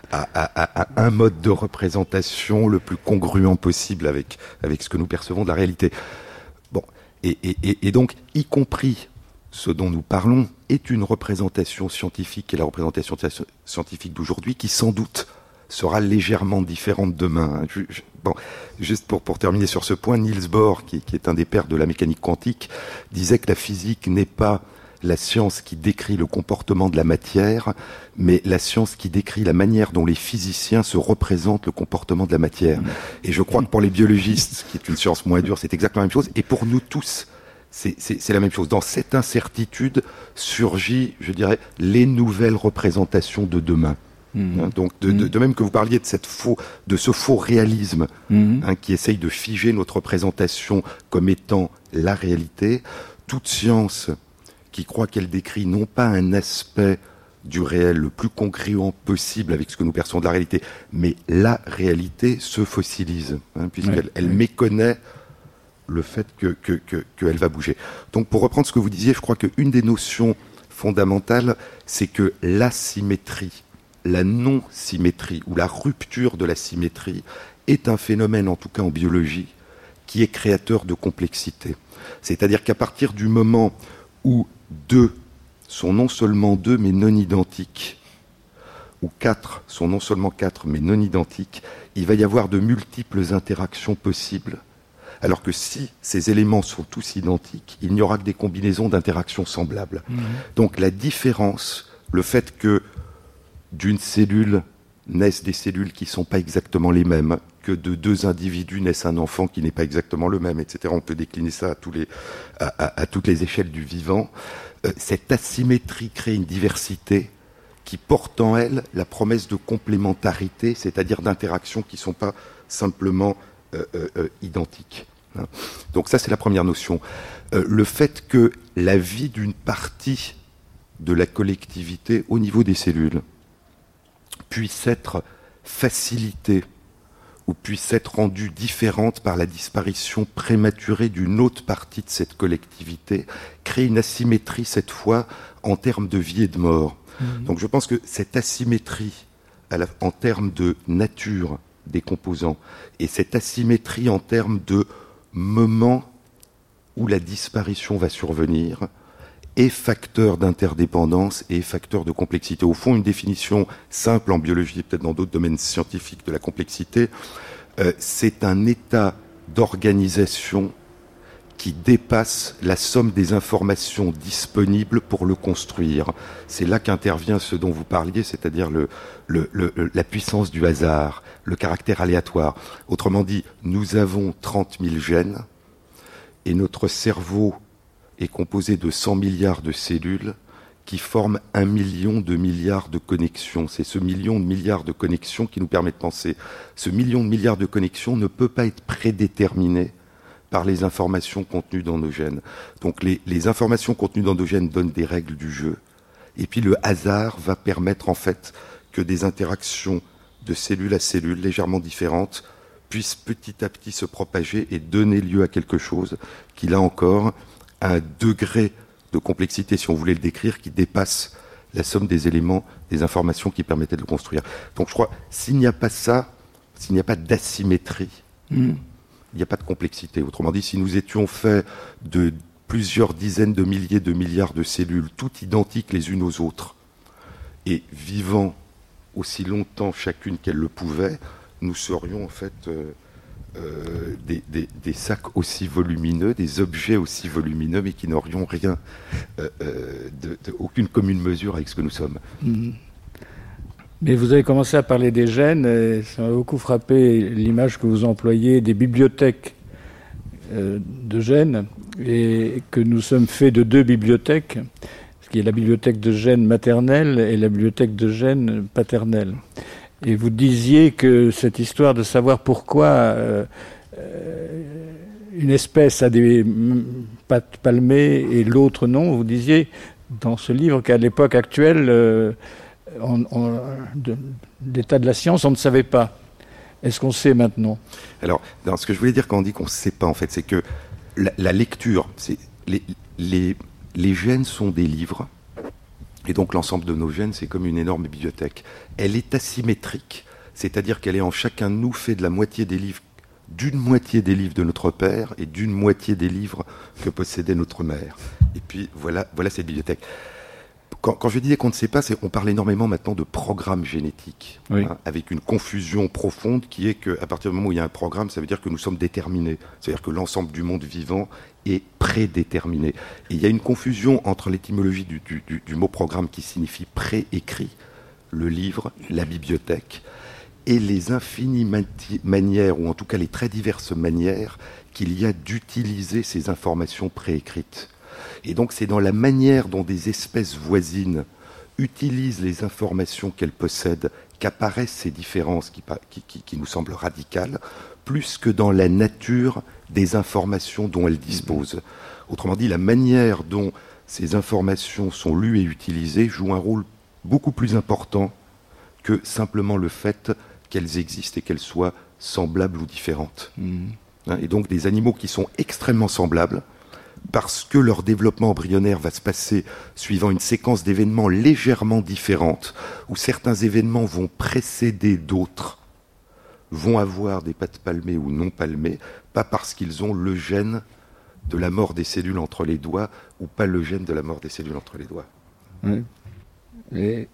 à un mode de représentation le plus congruent possible avec ce que nous percevons de la réalité. Bon, et donc, y compris ce dont nous parlons est une représentation scientifique, et la représentation scientifique d'aujourd'hui qui sans doute sera légèrement différente demain. Bon, juste pour terminer sur ce point, Niels Bohr, qui est un des pères de la mécanique quantique, disait que la physique n'est pas la science qui décrit le comportement de la matière, mais la science qui décrit la manière dont les physiciens se représentent le comportement de la matière. Et je crois que pour les biologistes, qui est une science moins dure, c'est exactement la même chose, et pour nous tous, c'est la même chose. Dans cette incertitude surgit, je dirais, les nouvelles représentations de demain. Hein, donc de même que vous parliez de ce faux réalisme qui essaye de figer notre représentation comme étant la réalité, toute science qui croit qu'elle décrit non pas un aspect du réel le plus congruent possible avec ce que nous percevons de la réalité, mais la réalité se fossilise, puisqu'elle méconnaît le fait qu'elle va bouger. Donc pour reprendre ce que vous disiez, je crois qu'une des notions fondamentales, c'est que l'asymétrie, la non-symétrie ou la rupture de la symétrie est un phénomène, en tout cas en biologie, qui est créateur de complexité. C'est-à-dire qu'à partir du moment où deux sont non seulement deux mais non identiques, ou quatre sont non seulement quatre mais non identiques, il va y avoir de multiples interactions possibles, alors que si ces éléments sont tous identiques, il n'y aura que des combinaisons d'interactions semblables. Donc la différence, le fait que d'une cellule naissent des cellules qui ne sont pas exactement les mêmes, que de deux individus naissent un enfant qui n'est pas exactement le même, etc. On peut décliner ça à toutes les échelles du vivant. Cette asymétrie crée une diversité qui porte en elle la promesse de complémentarité, c'est-à-dire d'interactions qui ne sont pas simplement identiques. Donc ça, c'est la première notion. Le fait que la vie d'une partie de la collectivité au niveau des cellules puisse être facilitée ou puisse être rendue différente par la disparition prématurée d'une autre partie de cette collectivité, crée une asymétrie cette fois en termes de vie et de mort. Donc je pense que cette asymétrie en termes de nature des composants et cette asymétrie en termes de moment où la disparition va survenir est facteur d'interdépendance et facteur de complexité. Au fond, une définition simple en biologie et peut-être dans d'autres domaines scientifiques de la complexité, c'est un état d'organisation qui dépasse la somme des informations disponibles pour le construire. C'est là qu'intervient ce dont vous parliez, c'est-à-dire la puissance du hasard, le caractère aléatoire. Autrement dit, nous avons 30 000 gènes et notre cerveau est composé de 100 milliards de cellules qui forment 1 million de milliards de connexions. C'est ce million de milliards de connexions qui nous permet de penser. Ce million de milliards de connexions ne peut pas être prédéterminé par les informations contenues dans nos gènes. Donc les informations contenues dans nos gènes donnent des règles du jeu. Et puis le hasard va permettre en fait que des interactions de cellule à cellule légèrement différentes puissent petit à petit se propager et donner lieu à quelque chose qui, là encore, a un degré de complexité, si on voulait le décrire, qui dépasse la somme des éléments, des informations qui permettaient de le construire. Donc je crois, s'il n'y a pas ça, s'il n'y a pas d'asymétrie, il n'y a pas de complexité. Autrement dit, si nous étions faits de plusieurs dizaines de milliers de milliards de cellules, toutes identiques les unes aux autres, et vivant aussi longtemps chacune qu'elle le pouvait, nous serions en fait des sacs aussi volumineux, des objets aussi volumineux, mais qui n'aurions rien, aucune commune mesure avec ce que nous sommes. Mais vous avez commencé à parler des gènes, et ça m'a beaucoup frappé l'image que vous employez des bibliothèques de gènes, et que nous sommes faits de 2 bibliothèques, ce qui est la bibliothèque de gènes maternelle et la bibliothèque de gènes paternelle. Et vous disiez que cette histoire de savoir pourquoi une espèce a des pattes palmées et l'autre non, vous disiez dans ce livre qu'à l'époque actuelle, l'état de la science, on ne savait pas. Est-ce qu'on sait maintenant ? Alors, ce que je voulais dire quand on dit qu'on ne sait pas, en fait, c'est que la lecture, les gènes sont des livres, et donc l'ensemble de nos gènes, c'est comme une énorme bibliothèque. Elle est asymétrique, c'est-à-dire qu'elle est en chacun de nous fait de la moitié des livres, d'une moitié des livres de notre père et d'une moitié des livres que possédait notre mère. Et puis voilà cette bibliothèque. Quand je disais qu'on ne sait pas, on parle énormément maintenant de programme génétique, oui. Avec une confusion profonde qui est qu'à partir du moment où il y a un programme, ça veut dire que nous sommes déterminés. C'est-à-dire que l'ensemble du monde vivant est prédéterminé. Et il y a une confusion entre l'étymologie du mot programme qui signifie préécrit, le livre, la bibliothèque, et les infinies manières, ou en tout cas les très diverses manières qu'il y a d'utiliser ces informations préécrites. Et donc c'est dans la manière dont des espèces voisines utilisent les informations qu'elles possèdent qu'apparaissent ces différences qui nous semblent radicales, plus que dans la nature des informations dont elles disposent. Autrement dit, la manière dont ces informations sont lues et utilisées joue un rôle beaucoup plus important que simplement le fait qu'elles existent et qu'elles soient semblables ou différentes. Et donc des animaux qui sont extrêmement semblables, parce que leur développement embryonnaire va se passer suivant une séquence d'événements légèrement différente, où certains événements vont précéder d'autres, vont avoir des pattes palmées ou non palmées, pas parce qu'ils ont le gène de la mort des cellules entre les doigts, ou pas le gène de la mort des cellules entre les doigts. Oui. Et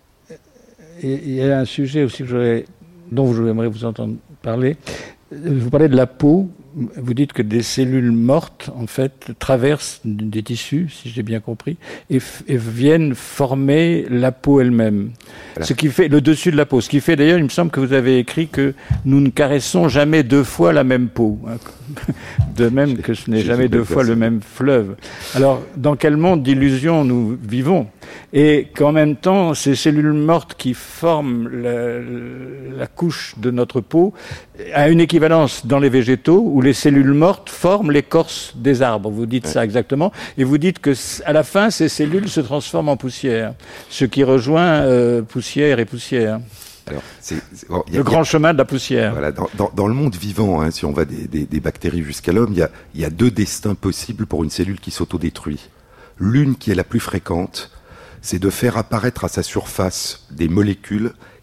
il y a un sujet aussi dont j'aimerais vous entendre parler. Vous parlez de la peau. Vous dites que des cellules mortes, en fait, traversent des tissus, si j'ai bien compris, et viennent former la peau elle-même. Voilà. Ce qui fait le dessus de la peau. Ce qui fait d'ailleurs, il me semble que vous avez écrit que nous ne caressons jamais 2 fois la même peau. De même que ce n'est jamais 2 fois le même fleuve. Alors, dans quel monde d'illusions nous vivons ? Et qu'en même temps, ces cellules mortes qui forment la couche de notre peau a une équivalence dans les végétaux où les cellules mortes forment l'écorce des arbres. Vous dites ça exactement. Et vous dites que à la fin, ces cellules se transforment en poussière. Ce qui rejoint poussière et poussière. Alors, le grand chemin de la poussière. Voilà, dans le monde vivant, si on va des bactéries jusqu'à l'homme, il y a 2 destins possibles pour une cellule qui s'autodétruit. L'une qui est la plus fréquente, c'est de faire apparaître à sa surface des molécules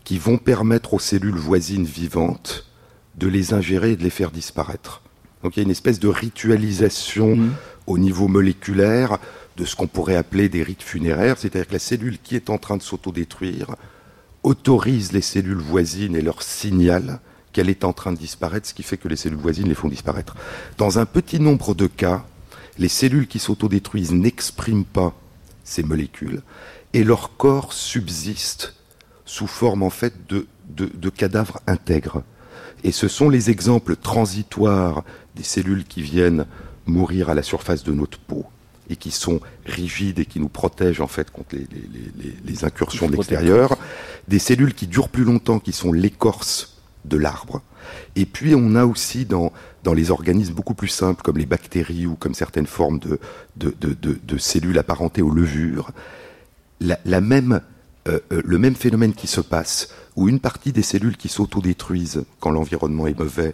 qui vont permettre aux cellules voisines vivantes de les ingérer et de les faire disparaître. Donc il y a une espèce de ritualisation au niveau moléculaire de ce qu'on pourrait appeler des rites funéraires, c'est-à-dire que la cellule qui est en train de s'autodétruire autorise les cellules voisines et leur signale qu'elle est en train de disparaître, ce qui fait que les cellules voisines les font disparaître. Dans un petit nombre de cas, les cellules qui s'autodétruisent n'expriment pas ces molécules et leur corps subsiste sous forme en fait de cadavres intègres. Et ce sont les exemples transitoires des cellules qui viennent mourir à la surface de notre peau et qui sont rigides et qui nous protègent en fait contre les incursions de l'extérieur, des cellules qui durent plus longtemps, qui sont l'écorce de l'arbre. Et puis on a aussi dans les organismes beaucoup plus simples comme les bactéries ou comme certaines formes de cellules apparentées aux levures, le même phénomène qui se passe, où une partie des cellules qui s'autodétruisent quand l'environnement est mauvais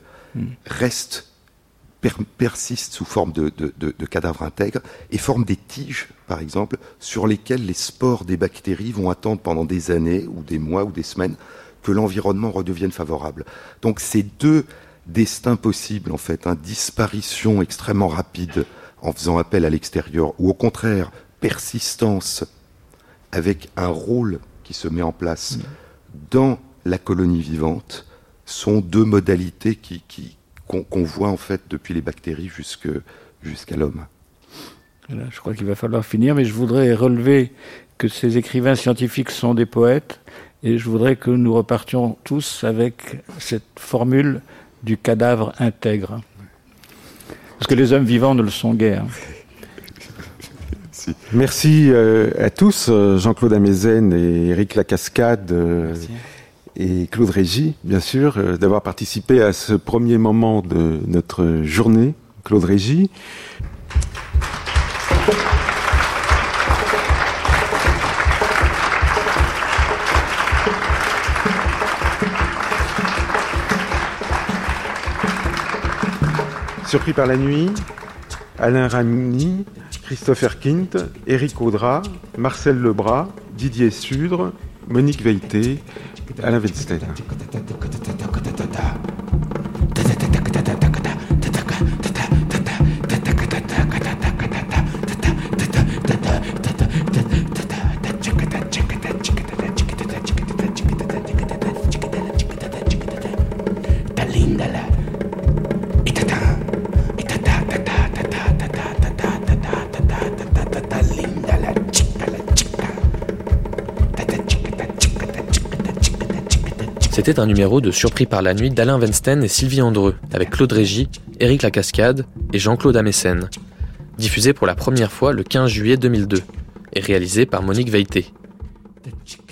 persistent sous forme de cadavres intègres et forment des tiges, par exemple, sur lesquelles les spores des bactéries vont attendre pendant des années ou des mois ou des semaines que l'environnement redevienne favorable. Donc c'est deux destins possibles, en fait, disparition extrêmement rapide en faisant appel à l'extérieur, ou au contraire, persistance avec un rôle qui se met en place dans la colonie vivante, sont deux modalités qu'on voit en fait depuis les bactéries jusqu'à l'homme. Voilà, je crois qu'il va falloir finir, mais je voudrais relever que ces écrivains scientifiques sont des poètes, et je voudrais que nous repartions tous avec cette formule du cadavre intègre. Parce que les hommes vivants ne le sont guère. Merci à tous, Jean-Claude Amezen et Éric Lacascade et Claude Régis, bien sûr, d'avoir participé à ce premier moment de notre journée. Claude Régis. Surpris par la nuit, Alain Ramini, Christopher Kint, Éric Audrat, Marcel Lebras, Didier Sudre, Monique Veilleté, Alain Weinstein. C'était un numéro de Surpris par la nuit d'Alain Weinstein et Sylvie Andreu, avec Claude Régis, Éric Lacascade et Jean-Claude Amezen. Diffusé pour la première fois le 15 juillet 2002 et réalisé par Monique Veilleté.